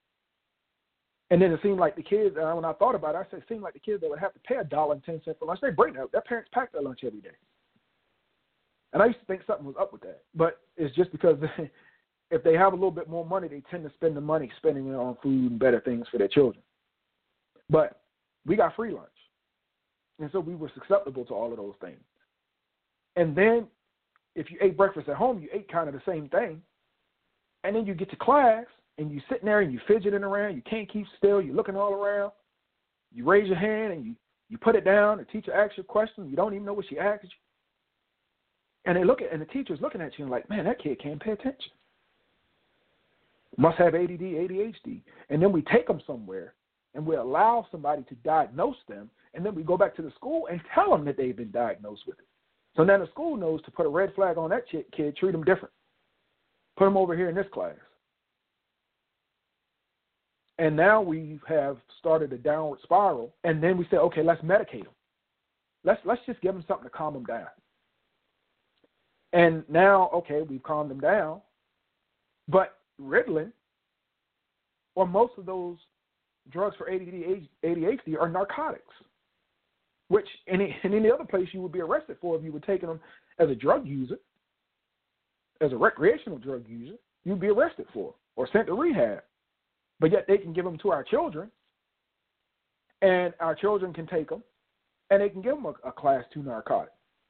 And then it seemed like the kids, when I thought about it, I said it seemed like the kids that would have to pay $1.10 for lunch, they bring that. Their parents pack their lunch every day. And I used to think something was up with that. But it's just because if they have a little bit more money, they tend to spend the money spending it on food and better things for their children. But we got free lunch. And so we were susceptible to all of those things. And then if you ate breakfast at home, you ate kind of the same thing. And then you get to class, and you're sitting there, and you're fidgeting around. You can't keep still. You're looking all around. You raise your hand, and you put it down. The teacher asks you a question. You don't even know what she asked you. And the teacher's looking at you and like, man, that kid can't pay attention. Must have ADD, ADHD. And then we take them somewhere, and we allow somebody to diagnose them, and then we go back to the school and tell them that they've been diagnosed with it. So now the school knows to put a red flag on that kid, treat them different. Put them over here in this class. And now we have started a downward spiral, and then we say, okay, let's medicate them. Let's just give them something to calm them down. And now, okay, we've calmed them down, but Ritalin or most of those drugs for ADHD are narcotics, which in any other place you would be arrested for if you were taking them as a drug user, as a recreational drug user, you'd be arrested for or sent to rehab. But yet they can give them to our children, and our children can take them, and they can give them a Class 2 narcotic.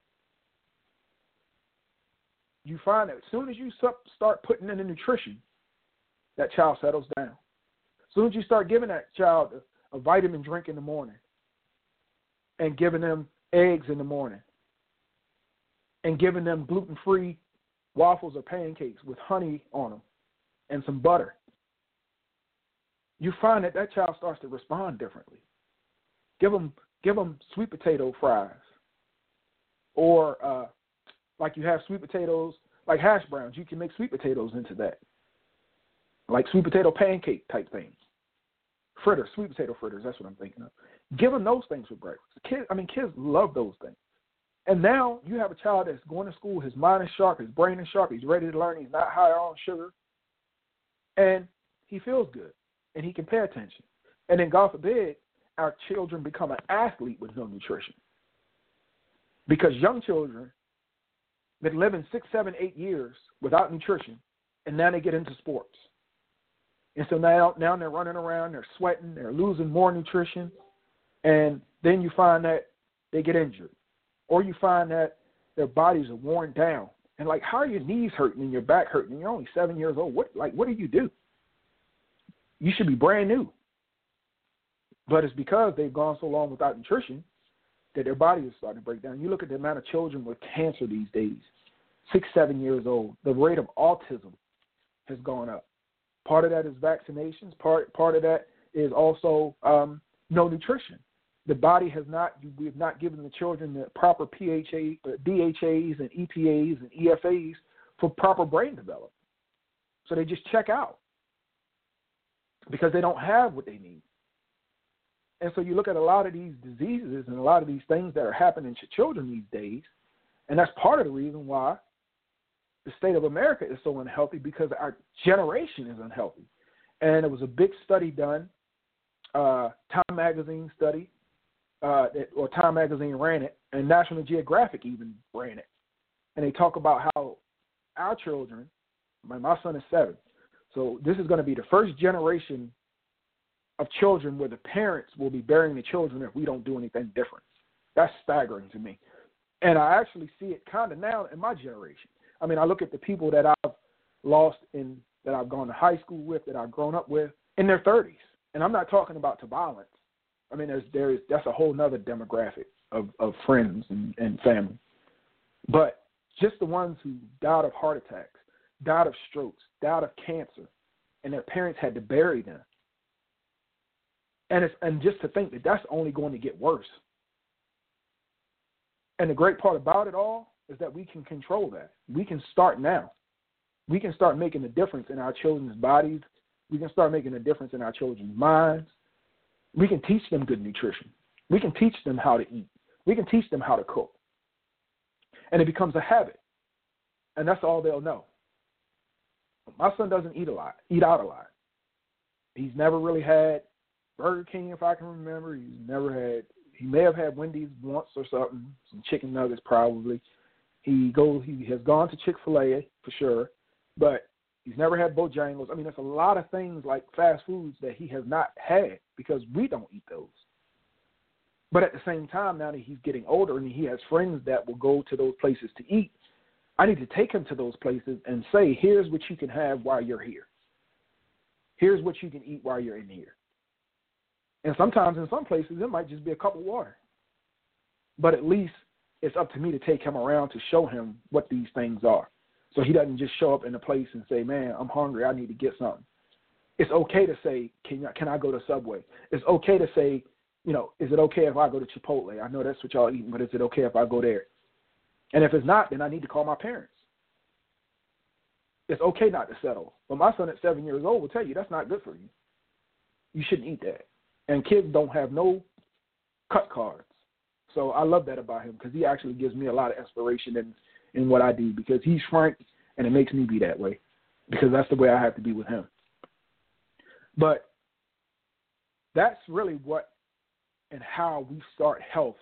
You find that as soon as you start putting in the nutrition, that child settles down. As soon as you start giving that child a vitamin drink in the morning and giving them eggs in the morning and giving them gluten-free waffles or pancakes with honey on them and some butter, you find that child starts to respond differently. Give them sweet potato fries, or like you have sweet potatoes, like hash browns. You can make sweet potatoes into that, like sweet potato pancake type things. Fritters, sweet potato fritters. That's what I'm thinking of. Give them those things for breakfast. Kids love those things. And now you have a child that's going to school. His mind is sharp. His brain is sharp. He's ready to learn. He's not high on sugar, and he feels good, and he can pay attention. And then, God forbid, our children become an athlete with no nutrition. Because young children that live in 6, 7, 8 years without nutrition, and now they get into sports. And so now they're running around, they're sweating, they're losing more nutrition, and then you find that they get injured. Or you find that their bodies are worn down. And like, how are your knees hurting and your back hurting? And you're only 7 years old. What do you do? You should be brand new. But it's because they've gone so long without nutrition that their body is starting to break down. You look at the amount of children with cancer these days, 6, 7 years old. The rate of autism has gone up. Part of that is vaccinations. Part of that is also no nutrition. The body we have not given the children the proper DHAs and EPAs and EFAs for proper brain development. So they just check out because they don't have what they need. And so you look at a lot of these diseases and a lot of these things that are happening to children these days, and that's part of the reason why the state of America is so unhealthy, because our generation is unhealthy. And it was a big study done, Time Magazine study, or Time Magazine ran it, and National Geographic even ran it. And they talk about how our children, my son is 7, so this is going to be the first generation of children where the parents will be burying the children if we don't do anything different. That's staggering to me. And I actually see it kind of now in my generation. I mean, I look at the people that I've lost that I've gone to high school with, that I've grown up with, in their 30s. And I'm not talking about to violence. I mean, that's a whole nother demographic of friends and family. But just the ones who died of heart attacks, died of strokes, died of cancer, and their parents had to bury them. And just to think that that's only going to get worse. And the great part about it all is that we can control that. We can start now. We can start making a difference in our children's bodies. We can start making a difference in our children's minds. We can teach them good nutrition. We can teach them how to eat. We can teach them how to cook. And it becomes a habit. And that's all they'll know. My son doesn't eat out a lot. He's never really had Burger King, if I can remember. He may have had Wendy's once or something, some chicken nuggets probably. He has gone to Chick-fil-A for sure, but he's never had Bojangles. I mean, there's a lot of things like fast foods that he has not had because we don't eat those. But at the same time, now that he's getting older and he has friends that will go to those places to eat, I need to take him to those places and say, here's what you can have while you're here. Here's what you can eat while you're in here. And sometimes in some places it might just be a cup of water. But at least it's up to me to take him around to show him what these things are. So he doesn't just show up in a place and say, man, I'm hungry, I need to get something. It's okay to say, can I go to Subway? It's okay to say, is it okay if I go to Chipotle? I know that's what y'all eating, but is it okay if I go there? And if it's not, then I need to call my parents. It's okay not to settle. But my son at 7 years old will tell you that's not good for you. You shouldn't eat that. And kids don't have no cut cards. So I love that about him because he actually gives me a lot of inspiration in what I do because he's frank and it makes me be that way because that's the way I have to be with him. But that's really what and how we start health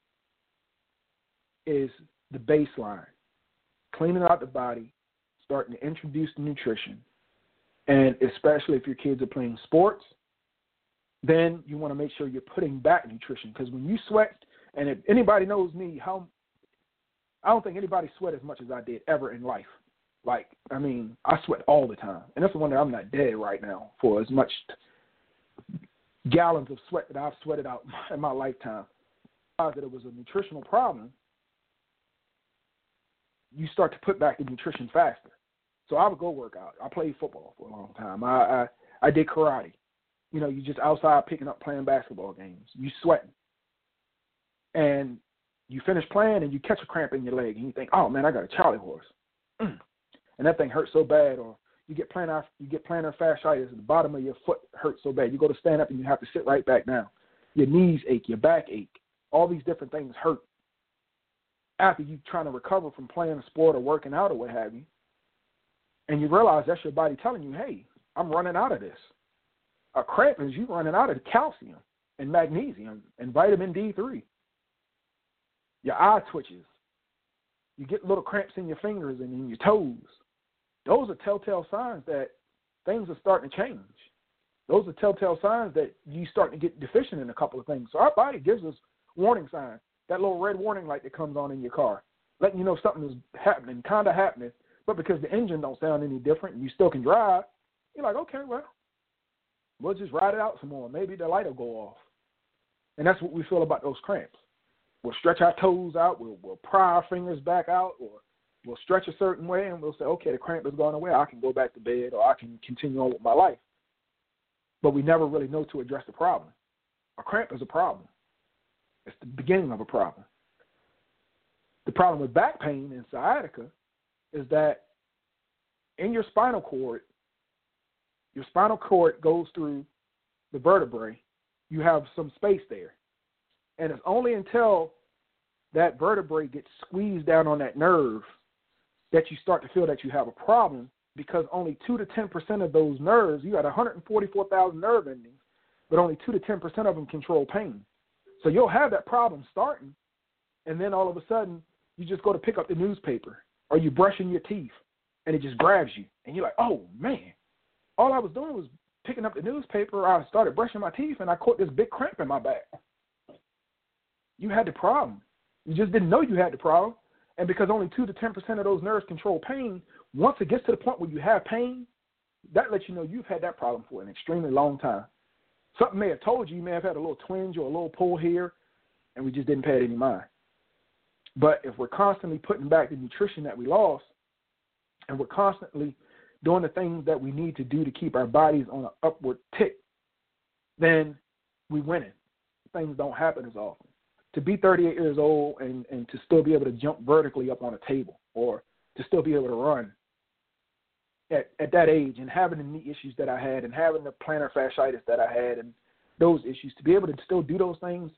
is the baseline, cleaning out the body, starting to introduce the nutrition. And especially if your kids are playing sports, then you want to make sure you're putting back nutrition because when you sweat, and if anybody knows me, I don't think anybody sweat as much as I did ever in life. Like, I mean, I sweat all the time. And that's the wonder I'm not dead right now for as much gallons of sweat that I've sweated out in my lifetime. I realized that it was a nutritional problem. You start to put back the nutrition faster. So I would go work out. I played football for a long time. I did karate. You know, you just outside picking up playing basketball games. You sweating. And you finish playing and you catch a cramp in your leg and you think, oh, man, I got a Charlie horse. And that thing hurts so bad. Or you get plantar fasciitis and the bottom of your foot hurts so bad. You go to stand up and you have to sit right back down. Your knees ache, your back ache. All these different things hurt. After you trying to recover from playing a sport or working out or what have you. And you realize that's your body telling you, hey, I'm running out of this. A cramp is you running out of calcium and magnesium and vitamin D3. Your eye twitches. You get little cramps in your fingers and in your toes. Those are telltale signs that things are starting to change. Those are telltale signs that you starting to get deficient in a couple of things. So our body gives us warning signs. That little red warning light that comes on in your car, letting you know something is happening, kind of happening, but because the engine don't sound any different and you still can drive, you're like, okay, well, we'll just ride it out some more. Maybe the light will go off. And that's what we feel about those cramps. We'll stretch our toes out, we'll pry our fingers back out, or we'll stretch a certain way, and we'll say, okay, the cramp has gone away. I can go back to bed, or I can continue on with my life. But we never really know to address the problem. A cramp is a problem. It's the beginning of a problem. The problem with back pain and sciatica is that in your spinal cord goes through the vertebrae. You have some space there. And it's only until that vertebrae gets squeezed down on that nerve that you start to feel that you have a problem because only 2 to 10% of those nerves, you got 144,000 nerve endings, but only 2 to 10% of them control pain. So you'll have that problem starting, and then all of a sudden, you just go to pick up the newspaper, or you're brushing your teeth, and it just grabs you. And you're like, oh, man, all I was doing was picking up the newspaper. I started brushing my teeth, and I caught this big cramp in my back. You had the problem. You just didn't know you had the problem. And because only 2 to 10% of those nerves control pain, once it gets to the point where you have pain, that lets you know you've had that problem for an extremely long time. Something may have told you may have had a little twinge or a little pull here, and we just didn't pay it any mind. But if we're constantly putting back the nutrition that we lost, and we're constantly doing the things that we need to do to keep our bodies on an upward tick, then we winning. Things don't happen as often. To be 38 years old and to still be able to jump vertically up on a table or to still be able to run at that age and having the knee issues that I had and having the plantar fasciitis that I had and those issues, to be able to still do those things,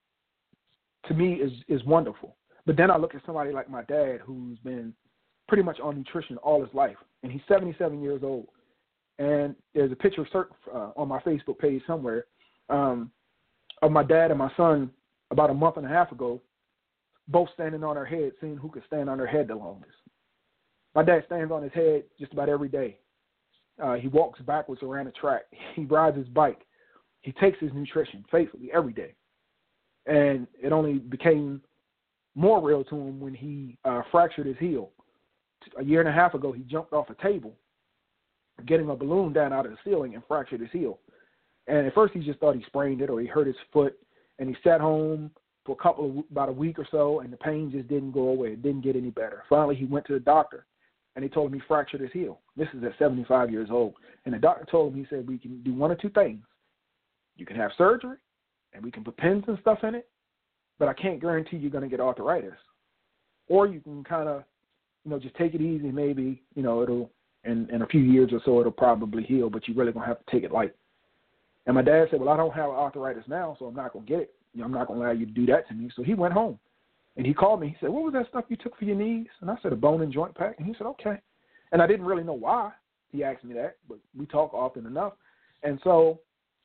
to me is wonderful. But then I look at somebody like my dad who's been pretty much on nutrition all his life, and he's 77 years old. And there's a picture on my Facebook page somewhere of my dad and my son about a month and a half ago, both standing on their head, seeing who could stand on their head the longest. My dad stands on his head just about every day. He walks backwards around the track. He rides his bike. He takes his nutrition faithfully every day. And it only became more real to him when he fractured his heel. A year and a half ago, he jumped off a table, getting a balloon down out of the ceiling and fractured his heel. And at first he just thought he sprained it or he hurt his foot. And he sat home for about a week or so, and the pain just didn't go away. It didn't get any better. Finally, he went to the doctor, and they told him he fractured his heel. This is at 75 years old. And the doctor told him, he said, we can do one of two things. You can have surgery, and we can put pins and stuff in it, but I can't guarantee you're going to get arthritis. Or you can kind of, just take it easy. Maybe, it'll, in a few years or so, it'll probably heal, but you're really going to have to take it light. And my dad said, well, I don't have arthritis now, so I'm not going to get it. I'm not going to allow you to do that to me. So he went home. And he called me. He said, what was that stuff you took for your knees? And I said, a bone and joint pack. And he said, okay. And I didn't really know why he asked me that, but we talk often enough. And so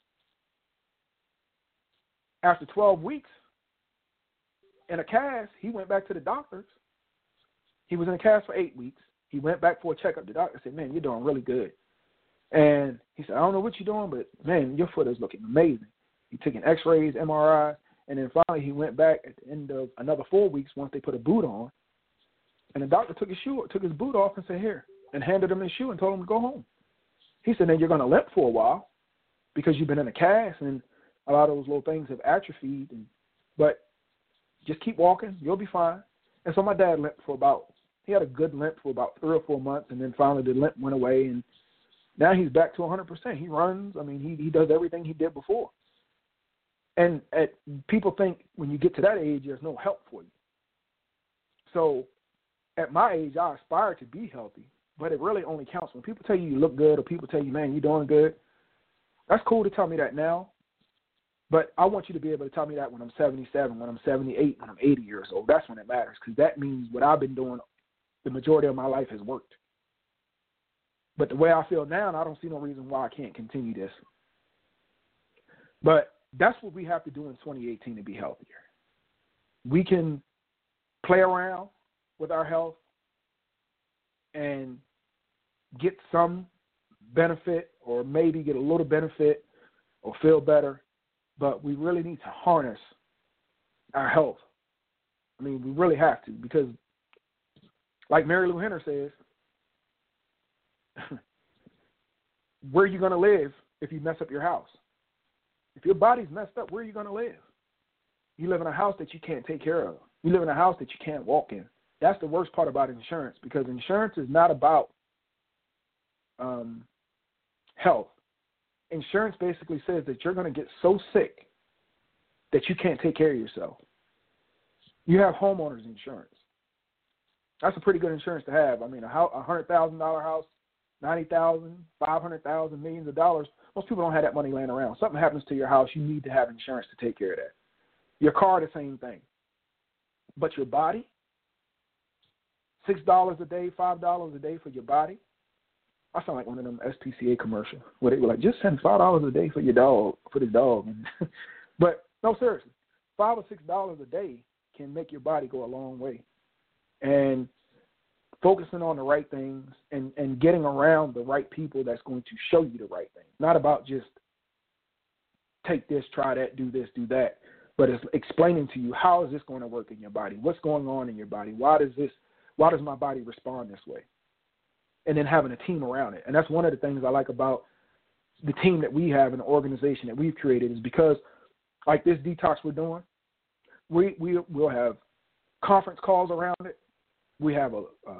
after 12 weeks in a cast, he went back to the doctors. He was in a cast for 8 weeks. He went back for a checkup. The doctor said, man, you're doing really good. And he said, I don't know what you're doing, but, man, your foot is looking amazing. He took an x-rays, MRI, and then finally he went back at the end of another 4 weeks once they put a boot on. And the doctor took his boot off and said, here, and handed him his shoe and told him to go home. He said, then you're going to limp for a while because you've been in a cast and a lot of those little things have atrophied. But just keep walking. You'll be fine. And so my dad limped he had a good limp for about 3 or 4 months, and then finally the limp went away, and now he's back to 100%. He runs. I mean, he does everything he did before. And people think when you get to that age, there's no help for you. So at my age, I aspire to be healthy, but it really only counts when people tell you look good or people tell you, man, you're doing good. That's cool to tell me that now, but I want you to be able to tell me that when I'm 77, when I'm 78, when I'm 80 years old. That's when it matters, because that means what I've been doing the majority of my life has worked. But the way I feel now, I don't see no reason why I can't continue this. But that's what we have to do in 2018 to be healthier. We can play around with our health and get some benefit or maybe get a little benefit or feel better, but we really need to harness our health. I mean, we really have to, because like Mary Lou Henner says, where are you going to live if you mess up your house? If your body's messed up, where are you going to live? You live in a house that you can't take care of. You live in a house that you can't walk in. That's the worst part about insurance, because insurance is not about health. Insurance basically says that you're going to get so sick that you can't take care of yourself. You have homeowners insurance. That's a pretty good insurance to have. I mean, a $100,000 house, $90,000, $500,000, millions of dollars. Most people don't have that money laying around. Something happens to your house, you need to have insurance to take care of that. Your car, the same thing. But your body, $6 a day, $5 a day for your body. I sound like one of them SPCA commercials where they were like, just send $5 a day for your dog, for the dog. But no, seriously, $5 or $6 a day can make your body go a long way. And focusing on the right things and getting around the right people that's going to show you the right thing. Not about just take this, try that, do this, do that, but it's explaining to you, how is this going to work in your body? What's going on in your body? Why does my body respond this way? And then having a team around it. And that's one of the things I like about the team that we have and the organization that we've created, is because like this detox we're doing, we'll have conference calls around it. We have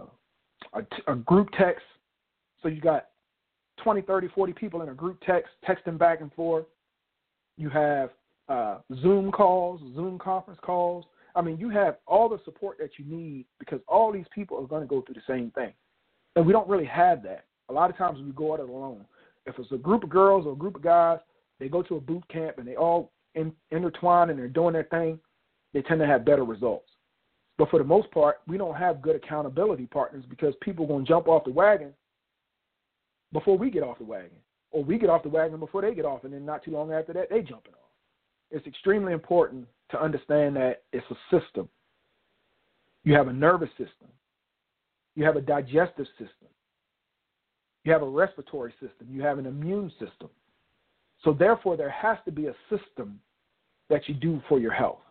a group text. So you got 20, 30, 40 people in a group text, texting back and forth. You have Zoom calls, Zoom conference calls. I mean, you have all the support that you need, because all these people are going to go through the same thing. And we don't really have that. A lot of times we go at it alone. If it's a group of girls or a group of guys, they go to a boot camp and they all intertwine and they're doing their thing, they tend to have better results. But for the most part, we don't have good accountability partners, because people are going to jump off the wagon before we get off the wagon. Or we get off the wagon before they get off, and then not too long after that, they jumping off. It's extremely important to understand that it's a system. You have a nervous system. You have a digestive system. You have a respiratory system. You have an immune system. So therefore, there has to be a system that you do for your health.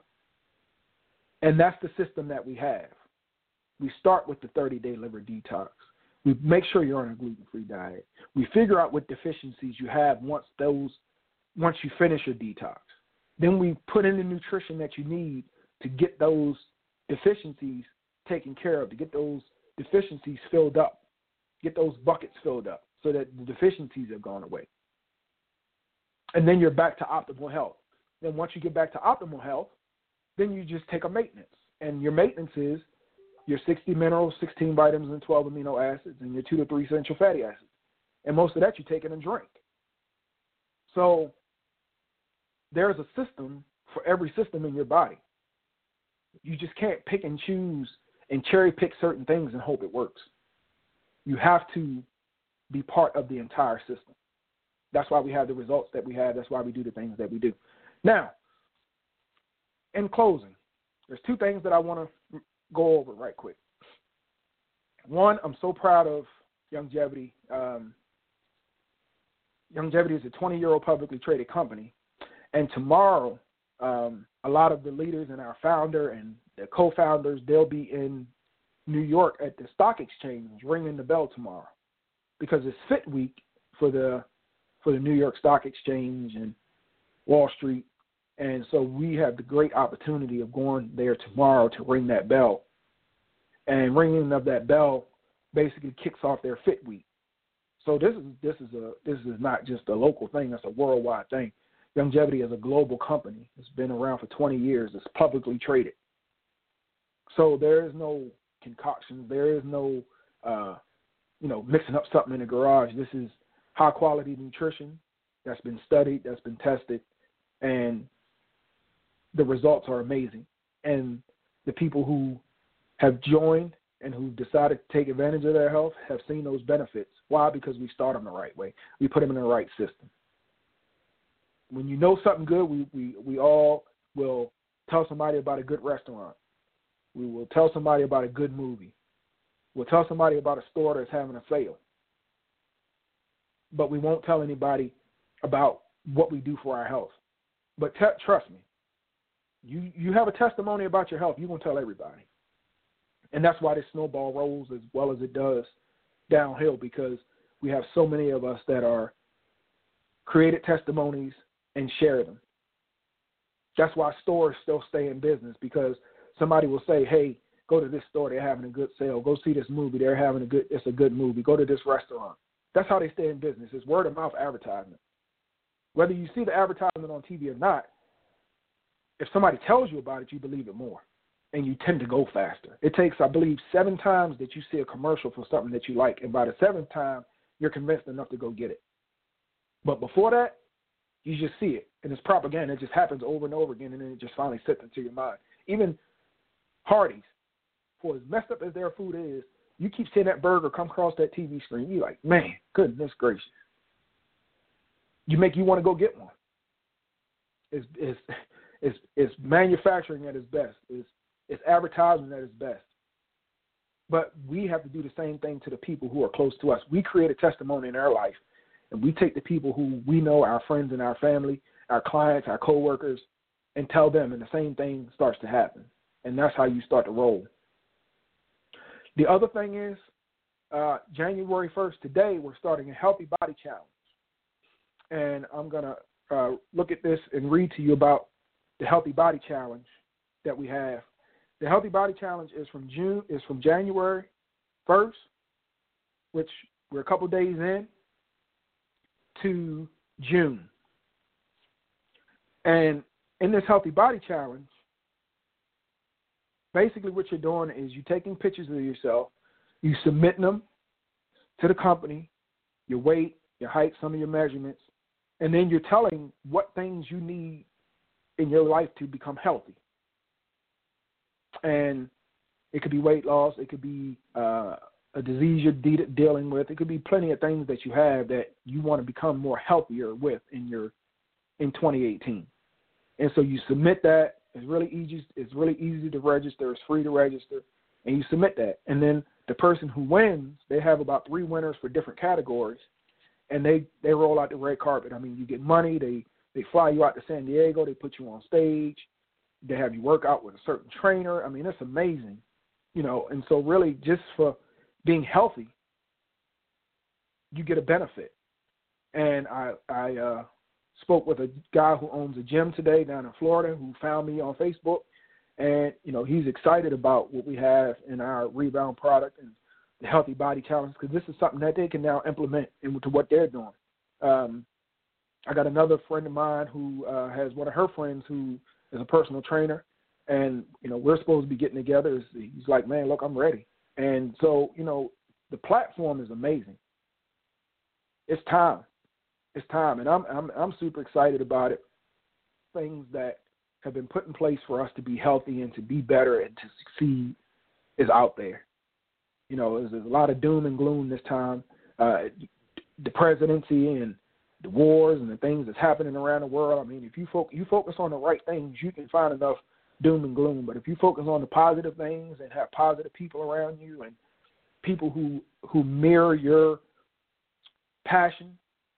And that's the system that we have. We start with the 30-day liver detox. We make sure you're on a gluten-free diet. We figure out what deficiencies you have once you finish your detox. Then we put in the nutrition that you need to get those deficiencies taken care of, to get those deficiencies filled up, get those buckets filled up so that the deficiencies have gone away. And then you're back to optimal health. Then once you get back to optimal health, then you just take a maintenance. And your maintenance is your 60 minerals, 16 vitamins, and 12 amino acids, and your 2 to 3 essential fatty acids. And most of that you take in a drink. So there's a system for every system in your body. You just can't pick and choose and cherry pick certain things and hope it works. You have to be part of the entire system. That's why we have the results that we have. That's why we do the things that we do. Now, in closing, there's two things that I want to go over right quick. One, I'm so proud of Youngevity. Youngevity is a 20-year-old publicly traded company. And tomorrow, a lot of the leaders and our founder and the co-founders, they'll be in New York at the stock exchange ringing the bell tomorrow because it's Fit Week for the New York Stock Exchange and Wall Street. And so we have the great opportunity of going there tomorrow to ring that bell. And ringing of that bell basically kicks off their Fit Week. So this is not just a local thing, that's a worldwide thing. Youngevity is a global company. It's been around for 20 years. It's publicly traded. So there is no concoctions. There is no, mixing up something in the garage. This is high-quality nutrition that's been studied, that's been tested, and the results are amazing. And the people who have joined and who decided to take advantage of their health have seen those benefits. Why? Because we start them the right way. We put them in the right system. When you know something good, we all will tell somebody about a good restaurant. We will tell somebody about a good movie. We'll tell somebody about a store that's having a sale. But we won't tell anybody about what we do for our health. But trust me, you have a testimony about your health, you're going to tell everybody. And that's why this snowball rolls as well as it does downhill, because we have so many of us that are created testimonies and share them. That's why stores still stay in business, because somebody will say, hey, go to this store, they're having a good sale. Go see this movie, it's a good movie. Go to this restaurant. That's how they stay in business. It's word of mouth advertisement. Whether you see the advertisement on TV or not, if somebody tells you about it, you believe it more, and you tend to go faster. It takes, I believe, 7 times that you see a commercial for something that you like, and by the 7th time, you're convinced enough to go get it. But before that, you just see it, and it's propaganda. It just happens over and over again, and then it just finally sits into your mind. Even Hardee's, for as messed up as their food is, you keep seeing that burger come across that TV screen, you're like, man, goodness gracious. You want to go get one. It's manufacturing at its best. It's advertising at its best. But we have to do the same thing to the people who are close to us. We create a testimony in our life, and we take the people who we know, our friends and our family, our clients, our coworkers, and tell them, and the same thing starts to happen. And that's how you start to roll. The other thing is, January 1st, today, we're starting a Healthy Body Challenge. And I'm going to look at this and read to you about the Healthy Body Challenge that we have. The Healthy Body Challenge is from January 1st, which we're a couple days in, to June. And in this Healthy Body Challenge, basically what you're doing is you're taking pictures of yourself, you submitting them to the company, your weight, your height, some of your measurements, and then you're telling what things you need in your life to become healthy. And it could be weight loss, it could be a disease you're dealing with, it could be plenty of things that you have that you want to become more healthier with in 2018. And so you submit that. It's really easy to register. It's free to register, and you submit that. And then the person who wins, they have about 3 winners for different categories, and they roll out the red carpet. I mean, you get money. They fly you out to San Diego. They put you on stage. They have you work out with a certain trainer. I mean, it's amazing, And so really, just for being healthy, you get a benefit. And I spoke with a guy who owns a gym today down in Florida who found me on Facebook, and he's excited about what we have in our Rebound product and the Healthy Body Challenge, because this is something that they can now implement into what they're doing. I got another friend of mine who has one of her friends who is a personal trainer, and we're supposed to be getting together. He's like, man, look, I'm ready. And so the platform is amazing. It's time. It's time, and I'm super excited about it. Things that have been put in place for us to be healthy and to be better and to succeed is out there. You know, there's a lot of doom and gloom this time. The presidency and the wars and the things that's happening around the world. I mean, if you focus on the right things, you can find enough doom and gloom. But if you focus on the positive things and have positive people around you and people who mirror your passion,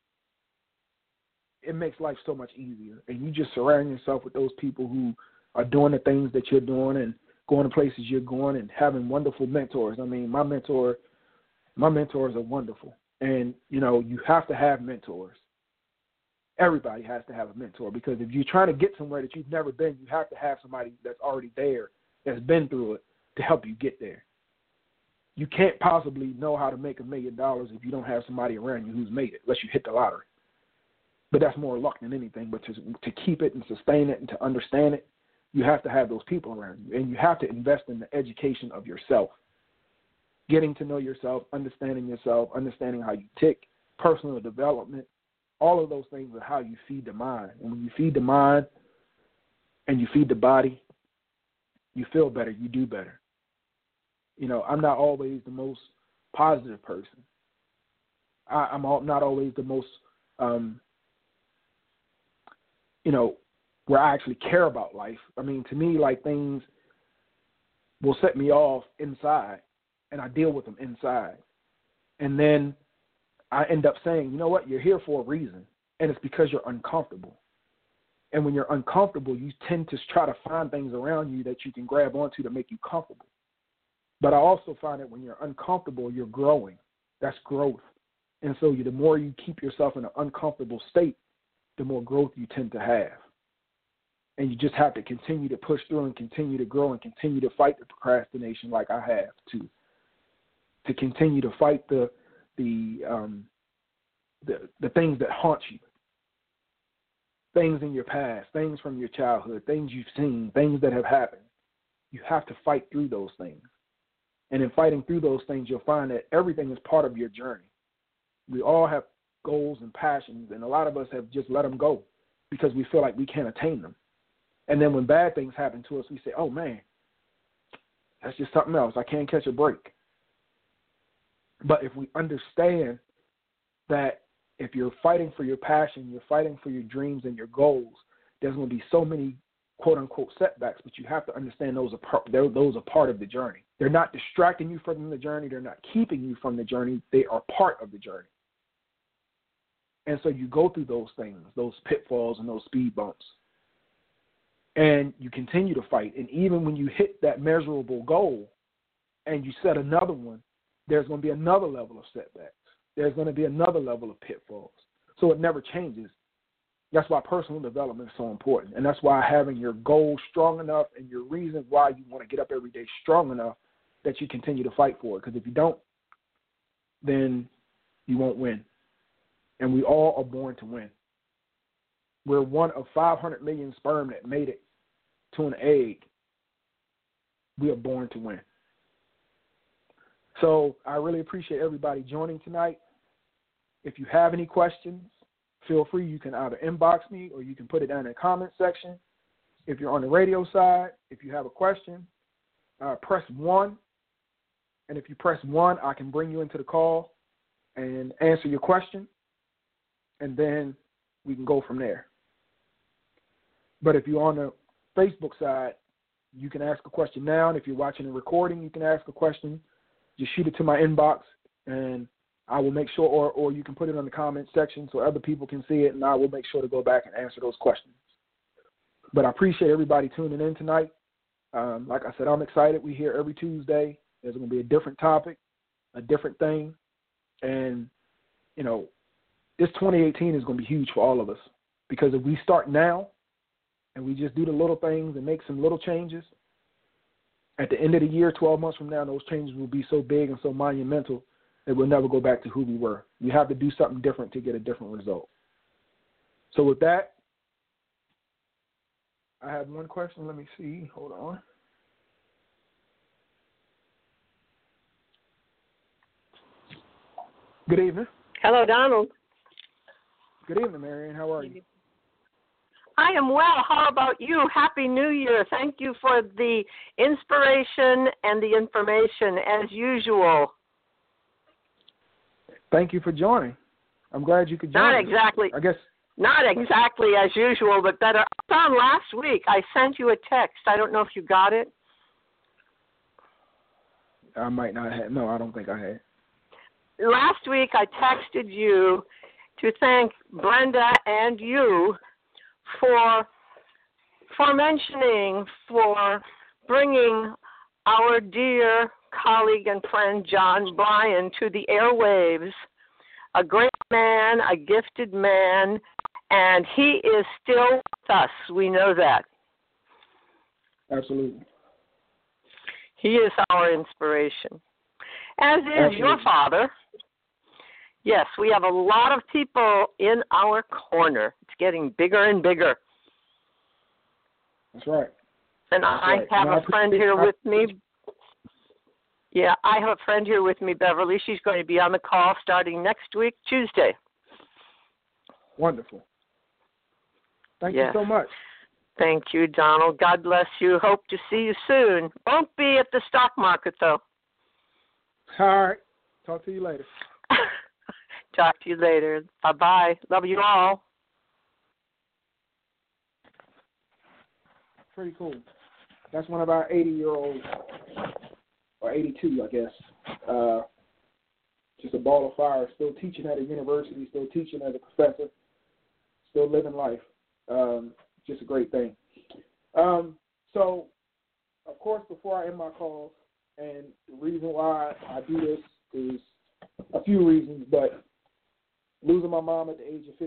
it makes life so much easier. And you just surround yourself with those people who are doing the things that you're doing and going to places you're going and having wonderful mentors. I mean, my mentors are wonderful. And, you know, you have to have mentors. Everybody has to have a mentor, because if you're trying to get somewhere that you've never been, you have to have somebody that's already there, that's been through it, to help you get there. You can't possibly know how to make $1 million if you don't have somebody around you who's made it, unless you hit the lottery. But that's more luck than anything. But to keep it and sustain it and to understand it, you have to have those people around you. And you have to invest in the education of yourself, getting to know yourself, understanding how you tick, personal development. All of those things are how you feed the mind. And when you feed the mind and you feed the body, you feel better, you do better. You know, I'm not always the most positive person. I'm not always the most, where I actually care about life. I mean, to me, like, things will set me off inside, and I deal with them inside. And then I end up saying, you know what, you're here for a reason, and it's because you're uncomfortable. And when you're uncomfortable, you tend to try to find things around you that you can grab onto to make you comfortable. But I also find that when you're uncomfortable, you're growing. That's growth. And so the more you keep yourself in an uncomfortable state, the more growth you tend to have. And you just have to continue to push through and continue to grow and continue to fight the procrastination like I have to continue to fight the things that haunt you, things in your past, things from your childhood, things you've seen, things that have happened. You have to fight through those things. And in fighting through those things, you'll find that everything is part of your journey. We all have goals and passions, and a lot of us have just let them go because we feel like we can't attain them. And then when bad things happen to us, we say, oh, man, that's just something else. I can't catch a break. But if we understand that if you're fighting for your passion, you're fighting for your dreams and your goals, there's going to be so many quote-unquote setbacks, but you have to understand those are part of the journey. They're not distracting you from the journey. They're not keeping you from the journey. They are part of the journey. And so you go through those things, those pitfalls and those speed bumps, and you continue to fight. And even when you hit that measurable goal and you set another one, there's going to be another level of setbacks. There's going to be another level of pitfalls. So it never changes. That's why personal development is so important. And that's why having your goal strong enough and your reason why you want to get up every day strong enough that you continue to fight for it. Because if you don't, then you won't win. And we all are born to win. We're one of 500 million sperm that made it to an egg. We are born to win. So I really appreciate everybody joining tonight. If you have any questions, feel free. You can either inbox me or you can put it down in the comment section. If you're on the radio side, if you have a question, press 1. And if you press 1, I can bring you into the call and answer your question. And then we can go from there. But if you're on the Facebook side, you can ask a question now. And if you're watching a recording, you can ask a question. Just shoot it to my inbox, and I will make sure, or you can put it on the comment section so other people can see it, and I will make sure to go back and answer those questions. But I appreciate everybody tuning in tonight. Like I said, I'm excited. We're here every Tuesday. There's going to be a different topic, a different thing. And, you know, this 2018 is going to be huge for all of us, because if we start now and we just do the little things and make some little changes, at the end of the year, 12 months from now, those changes will be so big and so monumental that we'll never go back to who we were. You have to do something different to get a different result. So with that, I have one question. Let me see. Hold on. Good evening. Hello, Donald. Good evening, Marion. How are you? I am well. How about you? Happy New Year. Thank you for the inspiration and the information, as usual. Thank you for joining. I'm glad you could join. Not exactly. I guess. Not exactly as usual, but better. I found last week I sent you a text. I don't know if you got it. I might not have. No, I don't think I had. Last week I texted you to thank Brenda and you for mentioning, for bringing our dear colleague and friend John Bryan to the airwaves. A great man, a gifted man, and he is still with us. We know that. Absolutely. He is our inspiration, as is Absolutely. your father. Yes, we have a lot of people in our corner. It's getting bigger and bigger. That's right. And I have a friend here with me. Yeah, I have a friend here with me, Beverly. She's going to be on the call starting next week, Tuesday. Wonderful. Thank you so much. Thank you, Donald. God bless you. Hope to see you soon. Won't be at the stock market, though. All right. Talk to you later. Talk to you later. Bye-bye. Love you all. Pretty cool. That's one of our 80-year-olds, or 82, I guess. Just a ball of fire, still teaching at a university, still teaching as a professor, still living life. Just a great thing. So, of course, before I end my calls, and the reason why I do this is a few reasons, but losing my mom at the age of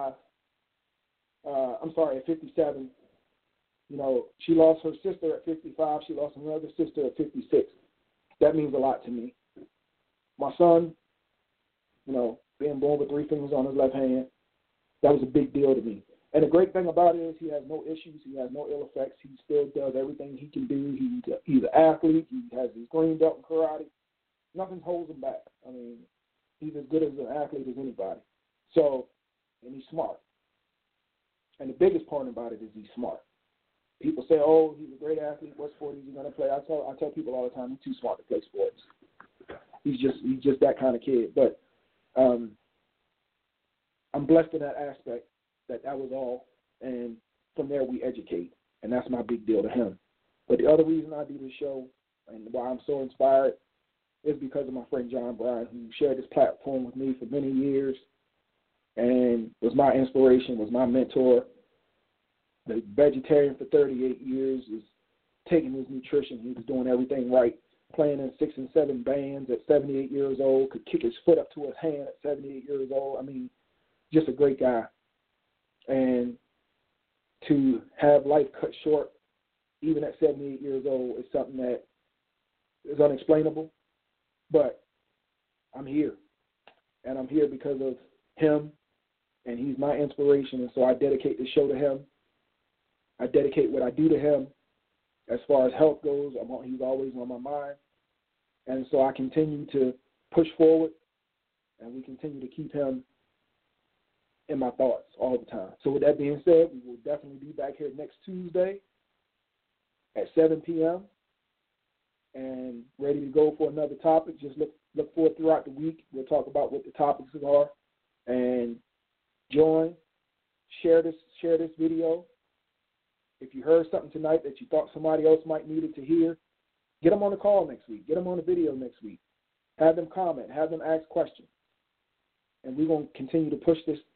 57, you know, she lost her sister at 55. She lost another sister at 56. That means a lot to me. My son, you know, being born with 3 fingers on his left hand, that was a big deal to me. And the great thing about it is he has no issues. He has no ill effects. He still does everything he can do. He's an athlete. He has his green belt in karate. Nothing holds him back. I mean, he's as good as an athlete as anybody. So, and he's smart. And the biggest part about it is he's smart. People say, oh, he's a great athlete. What sport is he going to play? I tell people all the time, he's too smart to play sports. He's just that kind of kid. But I'm blessed in that aspect that was all. And from there we educate. And that's my big deal to him. But the other reason I do this show and why I'm so inspired is because of my friend John Bryan, who shared this platform with me for many years and was my inspiration, was my mentor. The vegetarian for 38 years, is taking his nutrition. He was doing everything right, playing in 6 and 7 bands at 78 years old, could kick his foot up to his hand at 78 years old. I mean, just a great guy. And to have life cut short, even at 78 years old, is something that is unexplainable. But I'm here. And I'm here because of him, and he's my inspiration. And so I dedicate the show to him. I dedicate what I do to him. As far as health goes, he's always on my mind. And so I continue to push forward, and we continue to keep him in my thoughts all the time. So with that being said, we will definitely be back here next Tuesday at 7 p.m. and ready to go for another topic. Just look forward throughout the week. We'll talk about what the topics are, and join, share this video. If you heard something tonight that you thought somebody else might need it to hear, get them on the call next week. Get them on the video next week. Have them comment. Have them ask questions. And we're going to continue to push this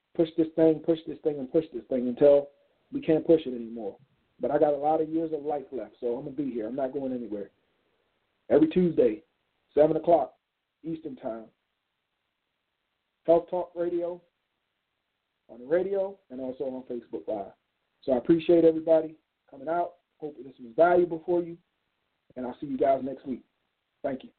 thing until we can't push it anymore. But I got a lot of years of life left, so I'm going to be here. I'm not going anywhere. Every Tuesday, 7 o'clock Eastern Time. Health Talk Radio on the radio and also on Facebook Live. So I appreciate everybody coming out. Hope this was valuable for you, and I'll see you guys next week. Thank you.